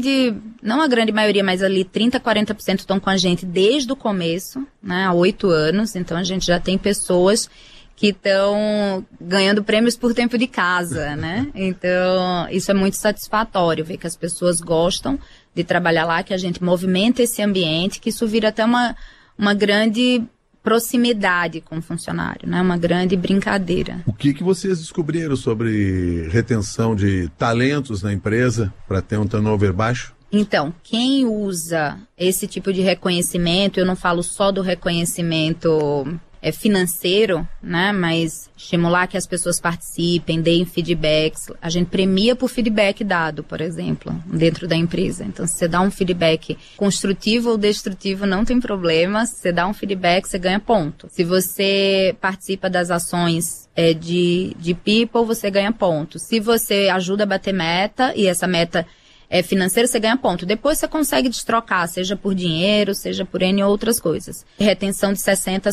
não a grande maioria, mas ali 30%, 40% estão com a gente desde o começo, né? Há 8 anos. Então a gente já tem pessoas que estão ganhando prêmios por tempo de casa, né? Então, isso é muito satisfatório, ver que as pessoas gostam de trabalhar lá, que a gente movimenta esse ambiente, que isso vira até uma grande proximidade com o funcionário, né? Uma grande brincadeira. O que vocês descobriram sobre retenção de talentos na empresa para ter um turnover baixo? Então, quem usa esse tipo de reconhecimento, eu não falo só do reconhecimento financeiro, né, mas estimular que as pessoas participem, deem feedbacks. A gente premia por feedback dado, por exemplo, dentro da empresa. Então, se você dá um feedback construtivo ou destrutivo, não tem problema. Se você dá um feedback, você ganha ponto. Se você participa das ações de People, você ganha ponto. Se você ajuda a bater meta, e essa meta financeiro, você ganha ponto. Depois você consegue destrocar, seja por dinheiro, seja por N outras coisas. Retenção de 60% a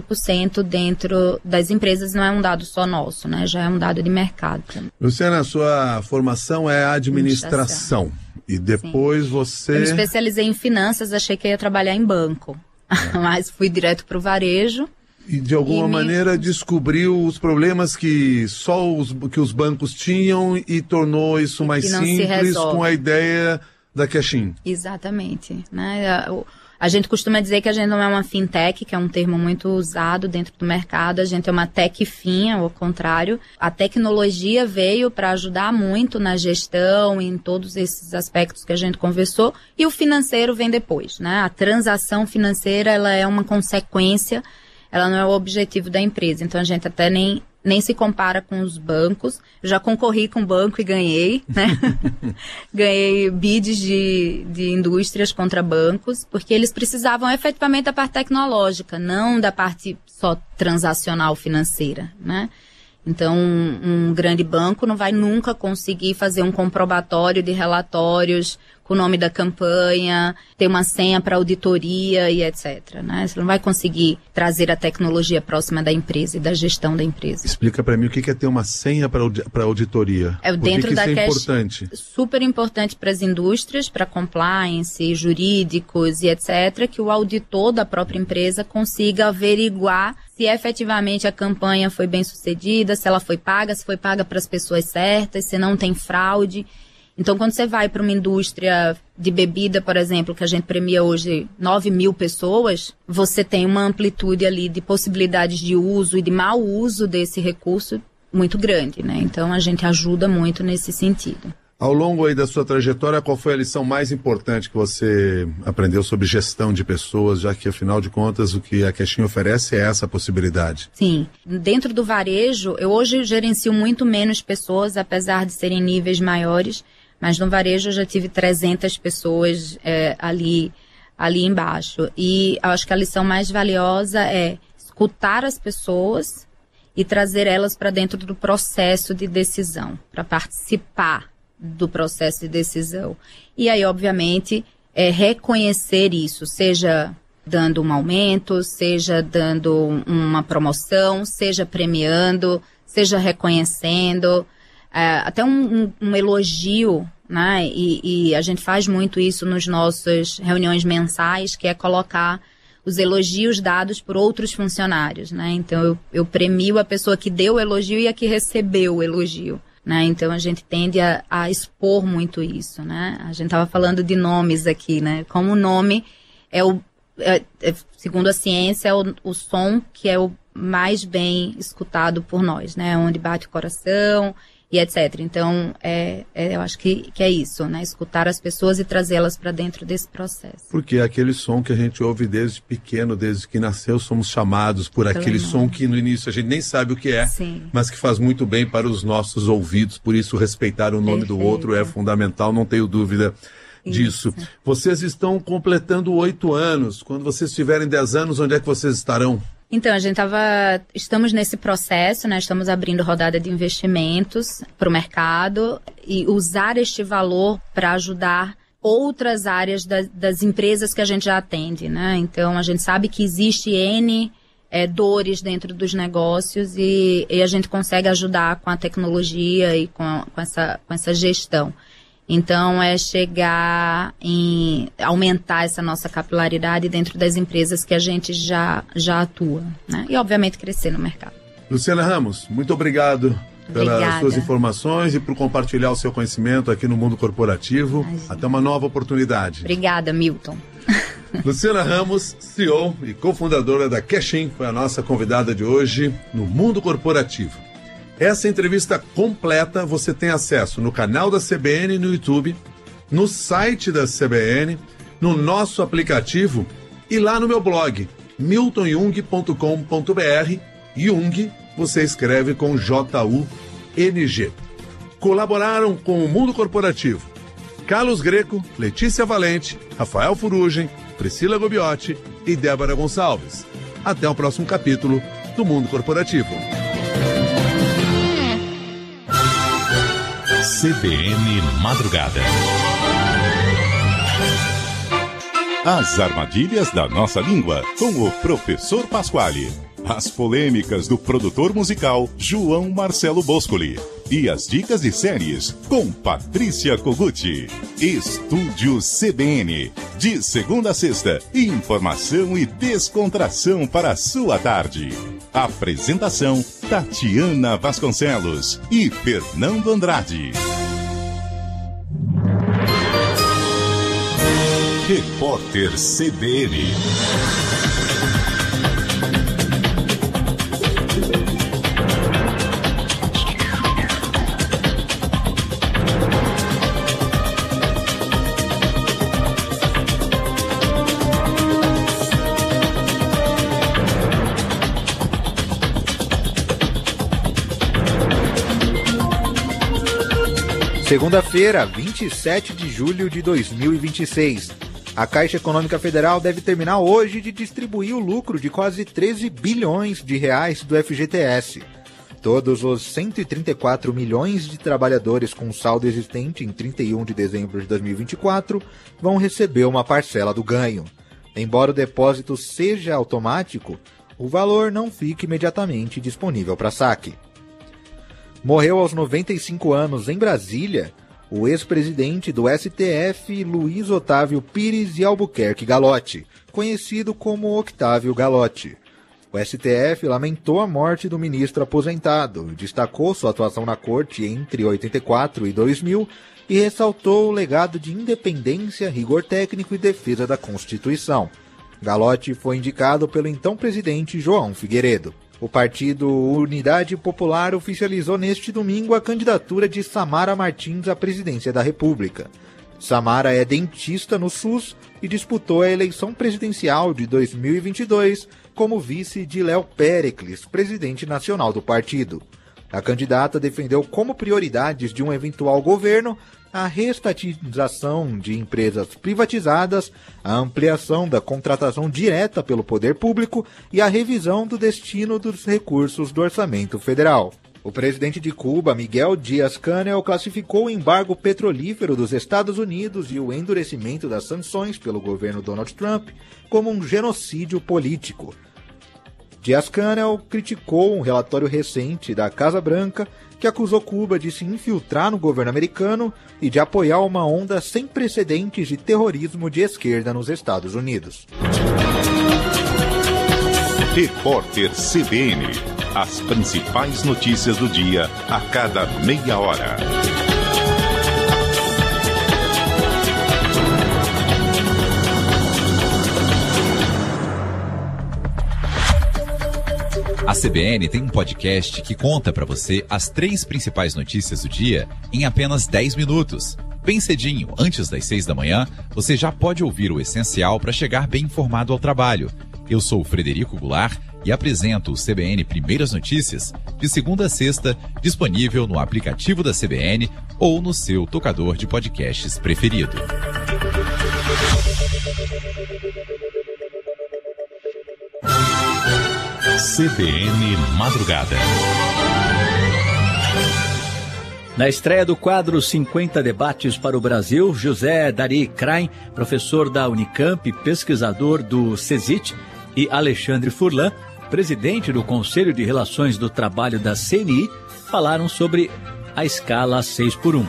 70% dentro das empresas não é um dado só nosso, né? Já é um dado de mercado. Luciana, a sua formação é administração. E depois você... Eu me especializei em finanças, achei que ia trabalhar em banco. Mas fui direto para o varejo. E de alguma maneira descobriu os problemas que que os bancos tinham e tornou isso mais simples com a ideia da Cashin. Exatamente. Né? A gente costuma dizer que a gente não é uma fintech, que é um termo muito usado dentro do mercado, a gente é uma tech-fin, ao contrário. A tecnologia veio para ajudar muito na gestão, em todos esses aspectos que a gente conversou, e o financeiro vem depois, né? A transação financeira, ela é uma consequência, ela não é o objetivo da empresa. Então, a gente até nem se compara com os bancos. Eu já concorri com o banco e ganhei, né? Ganhei bids de indústrias contra bancos, porque eles precisavam efetivamente da parte tecnológica, não da parte só transacional financeira, né? Então, um grande banco não vai nunca conseguir fazer um comprobatório de relatórios com o nome da campanha, ter uma senha para auditoria e etc. Né? Você não vai conseguir trazer a tecnologia próxima da empresa e da gestão da empresa. Explica para mim o que é ter uma senha para auditoria. Dentro que da isso é cash, importante? Super importante para as indústrias, para compliance, jurídicos e etc., que o auditor da própria empresa consiga averiguar se efetivamente a campanha foi bem sucedida, se ela foi paga, se foi paga para as pessoas certas, se não tem fraude. Então, quando você vai para uma indústria de bebida, por exemplo, que a gente premia hoje 9 mil pessoas, você tem uma amplitude ali de possibilidades de uso e de mau uso desse recurso muito grande, né? Então, a gente ajuda muito nesse sentido. Ao longo aí da sua trajetória, qual foi a lição mais importante que você aprendeu sobre gestão de pessoas, já que, afinal de contas, o que a Cashin oferece é essa possibilidade? Sim. Dentro do varejo, eu hoje gerencio muito menos pessoas, apesar de serem níveis maiores, mas no varejo eu já tive 300 pessoas ali embaixo. E acho que a lição mais valiosa é escutar as pessoas e trazer elas para dentro do processo de decisão, para participar do processo de decisão. E aí, obviamente, reconhecer isso, seja dando um aumento, seja dando uma promoção, seja premiando, seja reconhecendo, até um elogio, né? E a gente faz muito isso nas nossas reuniões mensais, que é colocar os elogios dados por outros funcionários, né? Então, eu premio a pessoa que deu o elogio e a que recebeu o elogio. Né? Então, a gente tende a expor muito isso, né? A gente estava falando de nomes aqui, né? Como o nome segundo a ciência, é o som que é o mais bem escutado por nós, né? Onde bate o coração e etc. Então, eu acho que é isso, né? Escutar as pessoas e trazê-las para dentro desse processo. Porque é aquele som que a gente ouve desde pequeno, desde que nasceu, somos chamados por aquele som que no início a gente nem sabe o que é, Sim. mas que faz muito bem para os nossos ouvidos. Por isso, respeitar o nome do outro é fundamental, não tenho dúvida disso. Isso. Vocês estão completando 8 anos. Quando vocês tiverem 10 anos, onde é que vocês estarão? Então, estamos nesse processo, né? Estamos abrindo rodada de investimentos para o mercado e usar este valor para ajudar outras áreas das empresas que a gente já atende, né? Então, a gente sabe que existe N dores dentro dos negócios e a gente consegue ajudar com a tecnologia e com essa gestão. Então, chegar em aumentar essa nossa capilaridade dentro das empresas que a gente já atua, né? E, obviamente, crescer no mercado. Luciana Ramos, muito obrigado pelas suas informações e por compartilhar o seu conhecimento aqui no Mundo Corporativo. Até uma nova oportunidade. Obrigada, Milton. Luciana Ramos, CEO e cofundadora da Cashin, foi a nossa convidada de hoje no Mundo Corporativo. Essa entrevista completa você tem acesso no canal da CBN no YouTube, no site da CBN, no nosso aplicativo e lá no meu blog, miltonjung.com.br. Jung você escreve com J-U-N-G. Colaboraram com o Mundo Corporativo Carlos Greco, Letícia Valente, Rafael Furugem, Priscila Gobiotti e Débora Gonçalves. Até o próximo capítulo do Mundo Corporativo. CBN Madrugada. As armadilhas da nossa língua, com o professor Pasquale. As polêmicas do produtor musical João Marcelo Boscoli. E as dicas de séries com Patrícia Koguchi. Estúdio CBN. De segunda a sexta, informação e descontração para a sua tarde. Apresentação Tatiana Vasconcelos e Fernando Andrade. Repórter CBN. Segunda-feira, 27 de julho de 2026. A Caixa Econômica Federal deve terminar hoje de distribuir o lucro de quase 13 bilhões de reais do FGTS. Todos os 134 milhões de trabalhadores com saldo existente em 31 de dezembro de 2024 vão receber uma parcela do ganho. Embora o depósito seja automático, o valor não fica imediatamente disponível para saque. Morreu aos 95 anos em Brasília o ex-presidente do STF, Luiz Otávio Pires de Albuquerque Galotti, conhecido como Octávio Galotti. O STF lamentou a morte do ministro aposentado, destacou sua atuação na corte entre 84 e 2000 e ressaltou o legado de independência, rigor técnico e defesa da Constituição. Galotti foi indicado pelo então presidente João Figueiredo. O partido Unidade Popular oficializou neste domingo a candidatura de Samara Martins à presidência da República. Samara é dentista no SUS e disputou a eleição presidencial de 2022 como vice de Léo Péricles, presidente nacional do partido. A candidata defendeu como prioridades de um eventual governo a reestatização de empresas privatizadas, a ampliação da contratação direta pelo poder público e a revisão do destino dos recursos do orçamento federal. O presidente de Cuba, Miguel Díaz-Canel, classificou o embargo petrolífero dos Estados Unidos e o endurecimento das sanções pelo governo Donald Trump como um genocídio político. Díaz-Canel criticou um relatório recente da Casa Branca que acusou Cuba de se infiltrar no governo americano e de apoiar uma onda sem precedentes de terrorismo de esquerda nos Estados Unidos. Repórter CBN. As principais notícias do dia a cada meia hora. A CBN tem um podcast que conta para você as 3 principais notícias do dia em apenas 10 minutos. Bem cedinho, antes das 6 da manhã, você já pode ouvir o essencial para chegar bem informado ao trabalho. Eu sou o Frederico Goulart e apresento o CBN Primeiras Notícias de segunda a sexta, disponível no aplicativo da CBN ou no seu tocador de podcasts preferido. CBN Madrugada. Na estreia do quadro 50 Debates para o Brasil, José Dari Krain, professor da Unicamp, pesquisador do CESIT, e Alexandre Furlan, presidente do Conselho de Relações do Trabalho da CNI, falaram sobre a escala 6x1.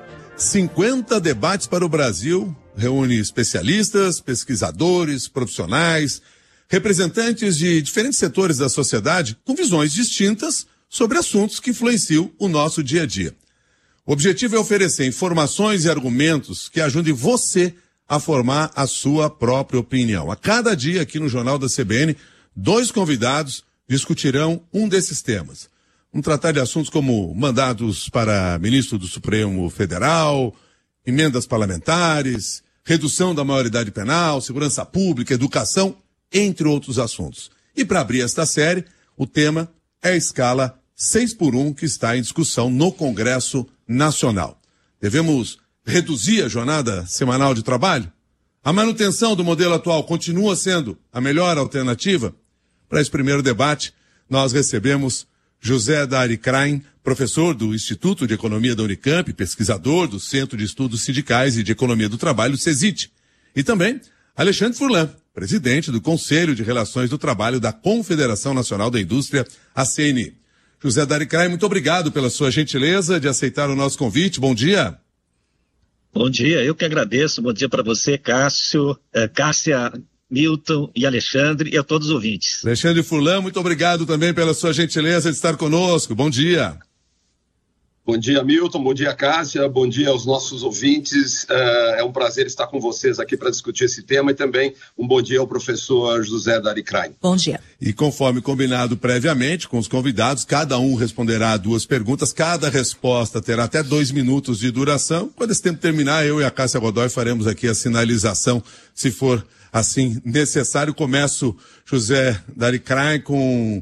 50 Debates para o Brasil reúne especialistas, pesquisadores, profissionais, representantes de diferentes setores da sociedade com visões distintas sobre assuntos que influenciam o nosso dia a dia. O objetivo é oferecer informações e argumentos que ajudem você a formar a sua própria opinião. A cada dia aqui no Jornal da CBN, 2 convidados discutirão um desses temas. Vamos tratar de assuntos como mandados para ministro do Supremo Federal, emendas parlamentares, redução da maioridade penal, segurança pública, educação, entre outros assuntos. E para abrir esta série, o tema é a escala 6x1 que está em discussão no Congresso Nacional. Devemos reduzir a jornada semanal de trabalho? A manutenção do modelo atual continua sendo a melhor alternativa? Para esse primeiro debate, nós recebemos José Dari Krain, professor do Instituto de Economia da Unicamp, pesquisador do Centro de Estudos Sindicais e de Economia do Trabalho, CESIT, e também Alexandre Furlan, presidente do Conselho de Relações do Trabalho da Confederação Nacional da Indústria, a CNI. José Dari Krain, muito obrigado pela sua gentileza de aceitar o nosso convite. Bom dia. Bom dia, eu que agradeço. Bom dia para você, Cássio, Cássia, Milton e Alexandre e a todos os ouvintes. Alexandre Furlan, muito obrigado também pela sua gentileza de estar conosco. Bom dia. Bom dia, Milton. Bom dia, Cássia. Bom dia aos nossos ouvintes. É um prazer estar com vocês aqui para discutir esse tema e também um bom dia ao professor José Dari Krain. Bom dia. E conforme combinado previamente com os convidados, cada um responderá a 2 perguntas. Cada resposta terá até 2 minutos de duração. Quando esse tempo terminar, eu e a Cássia Godoy faremos aqui a sinalização, se for assim necessário. Começo, José Dari Krain, com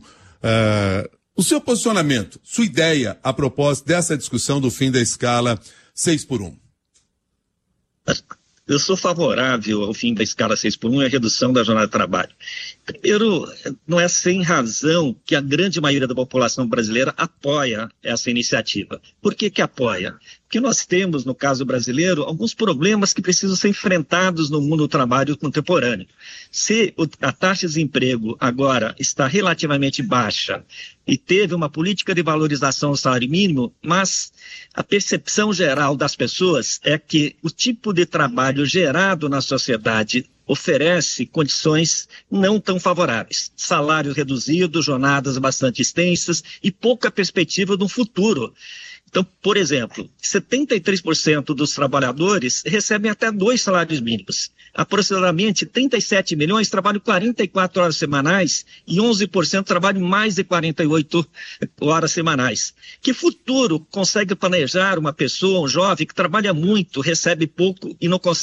o seu posicionamento, sua ideia a propósito dessa discussão do fim da escala 6x1. Eu sou favorável ao fim da escala 6x1 e à redução da jornada de trabalho. Primeiro, não é sem razão que a grande maioria da população brasileira apoia essa iniciativa. Por que apoia? Porque nós temos, no caso brasileiro, alguns problemas que precisam ser enfrentados no mundo do trabalho contemporâneo. Se a taxa de desemprego agora está relativamente baixa e teve uma política de valorização do salário mínimo, mas a percepção geral das pessoas é que o tipo de trabalho gerado na sociedade oferece condições não tão favoráveis. Salários reduzidos, jornadas bastante extensas e pouca perspectiva de um futuro. Então, por exemplo, 73% dos trabalhadores recebem até 2 salários mínimos. Aproximadamente 37 milhões trabalham 44 horas semanais e 11% trabalham mais de 48 horas semanais. Que futuro consegue planejar uma pessoa, um jovem, que trabalha muito, recebe pouco e não consegue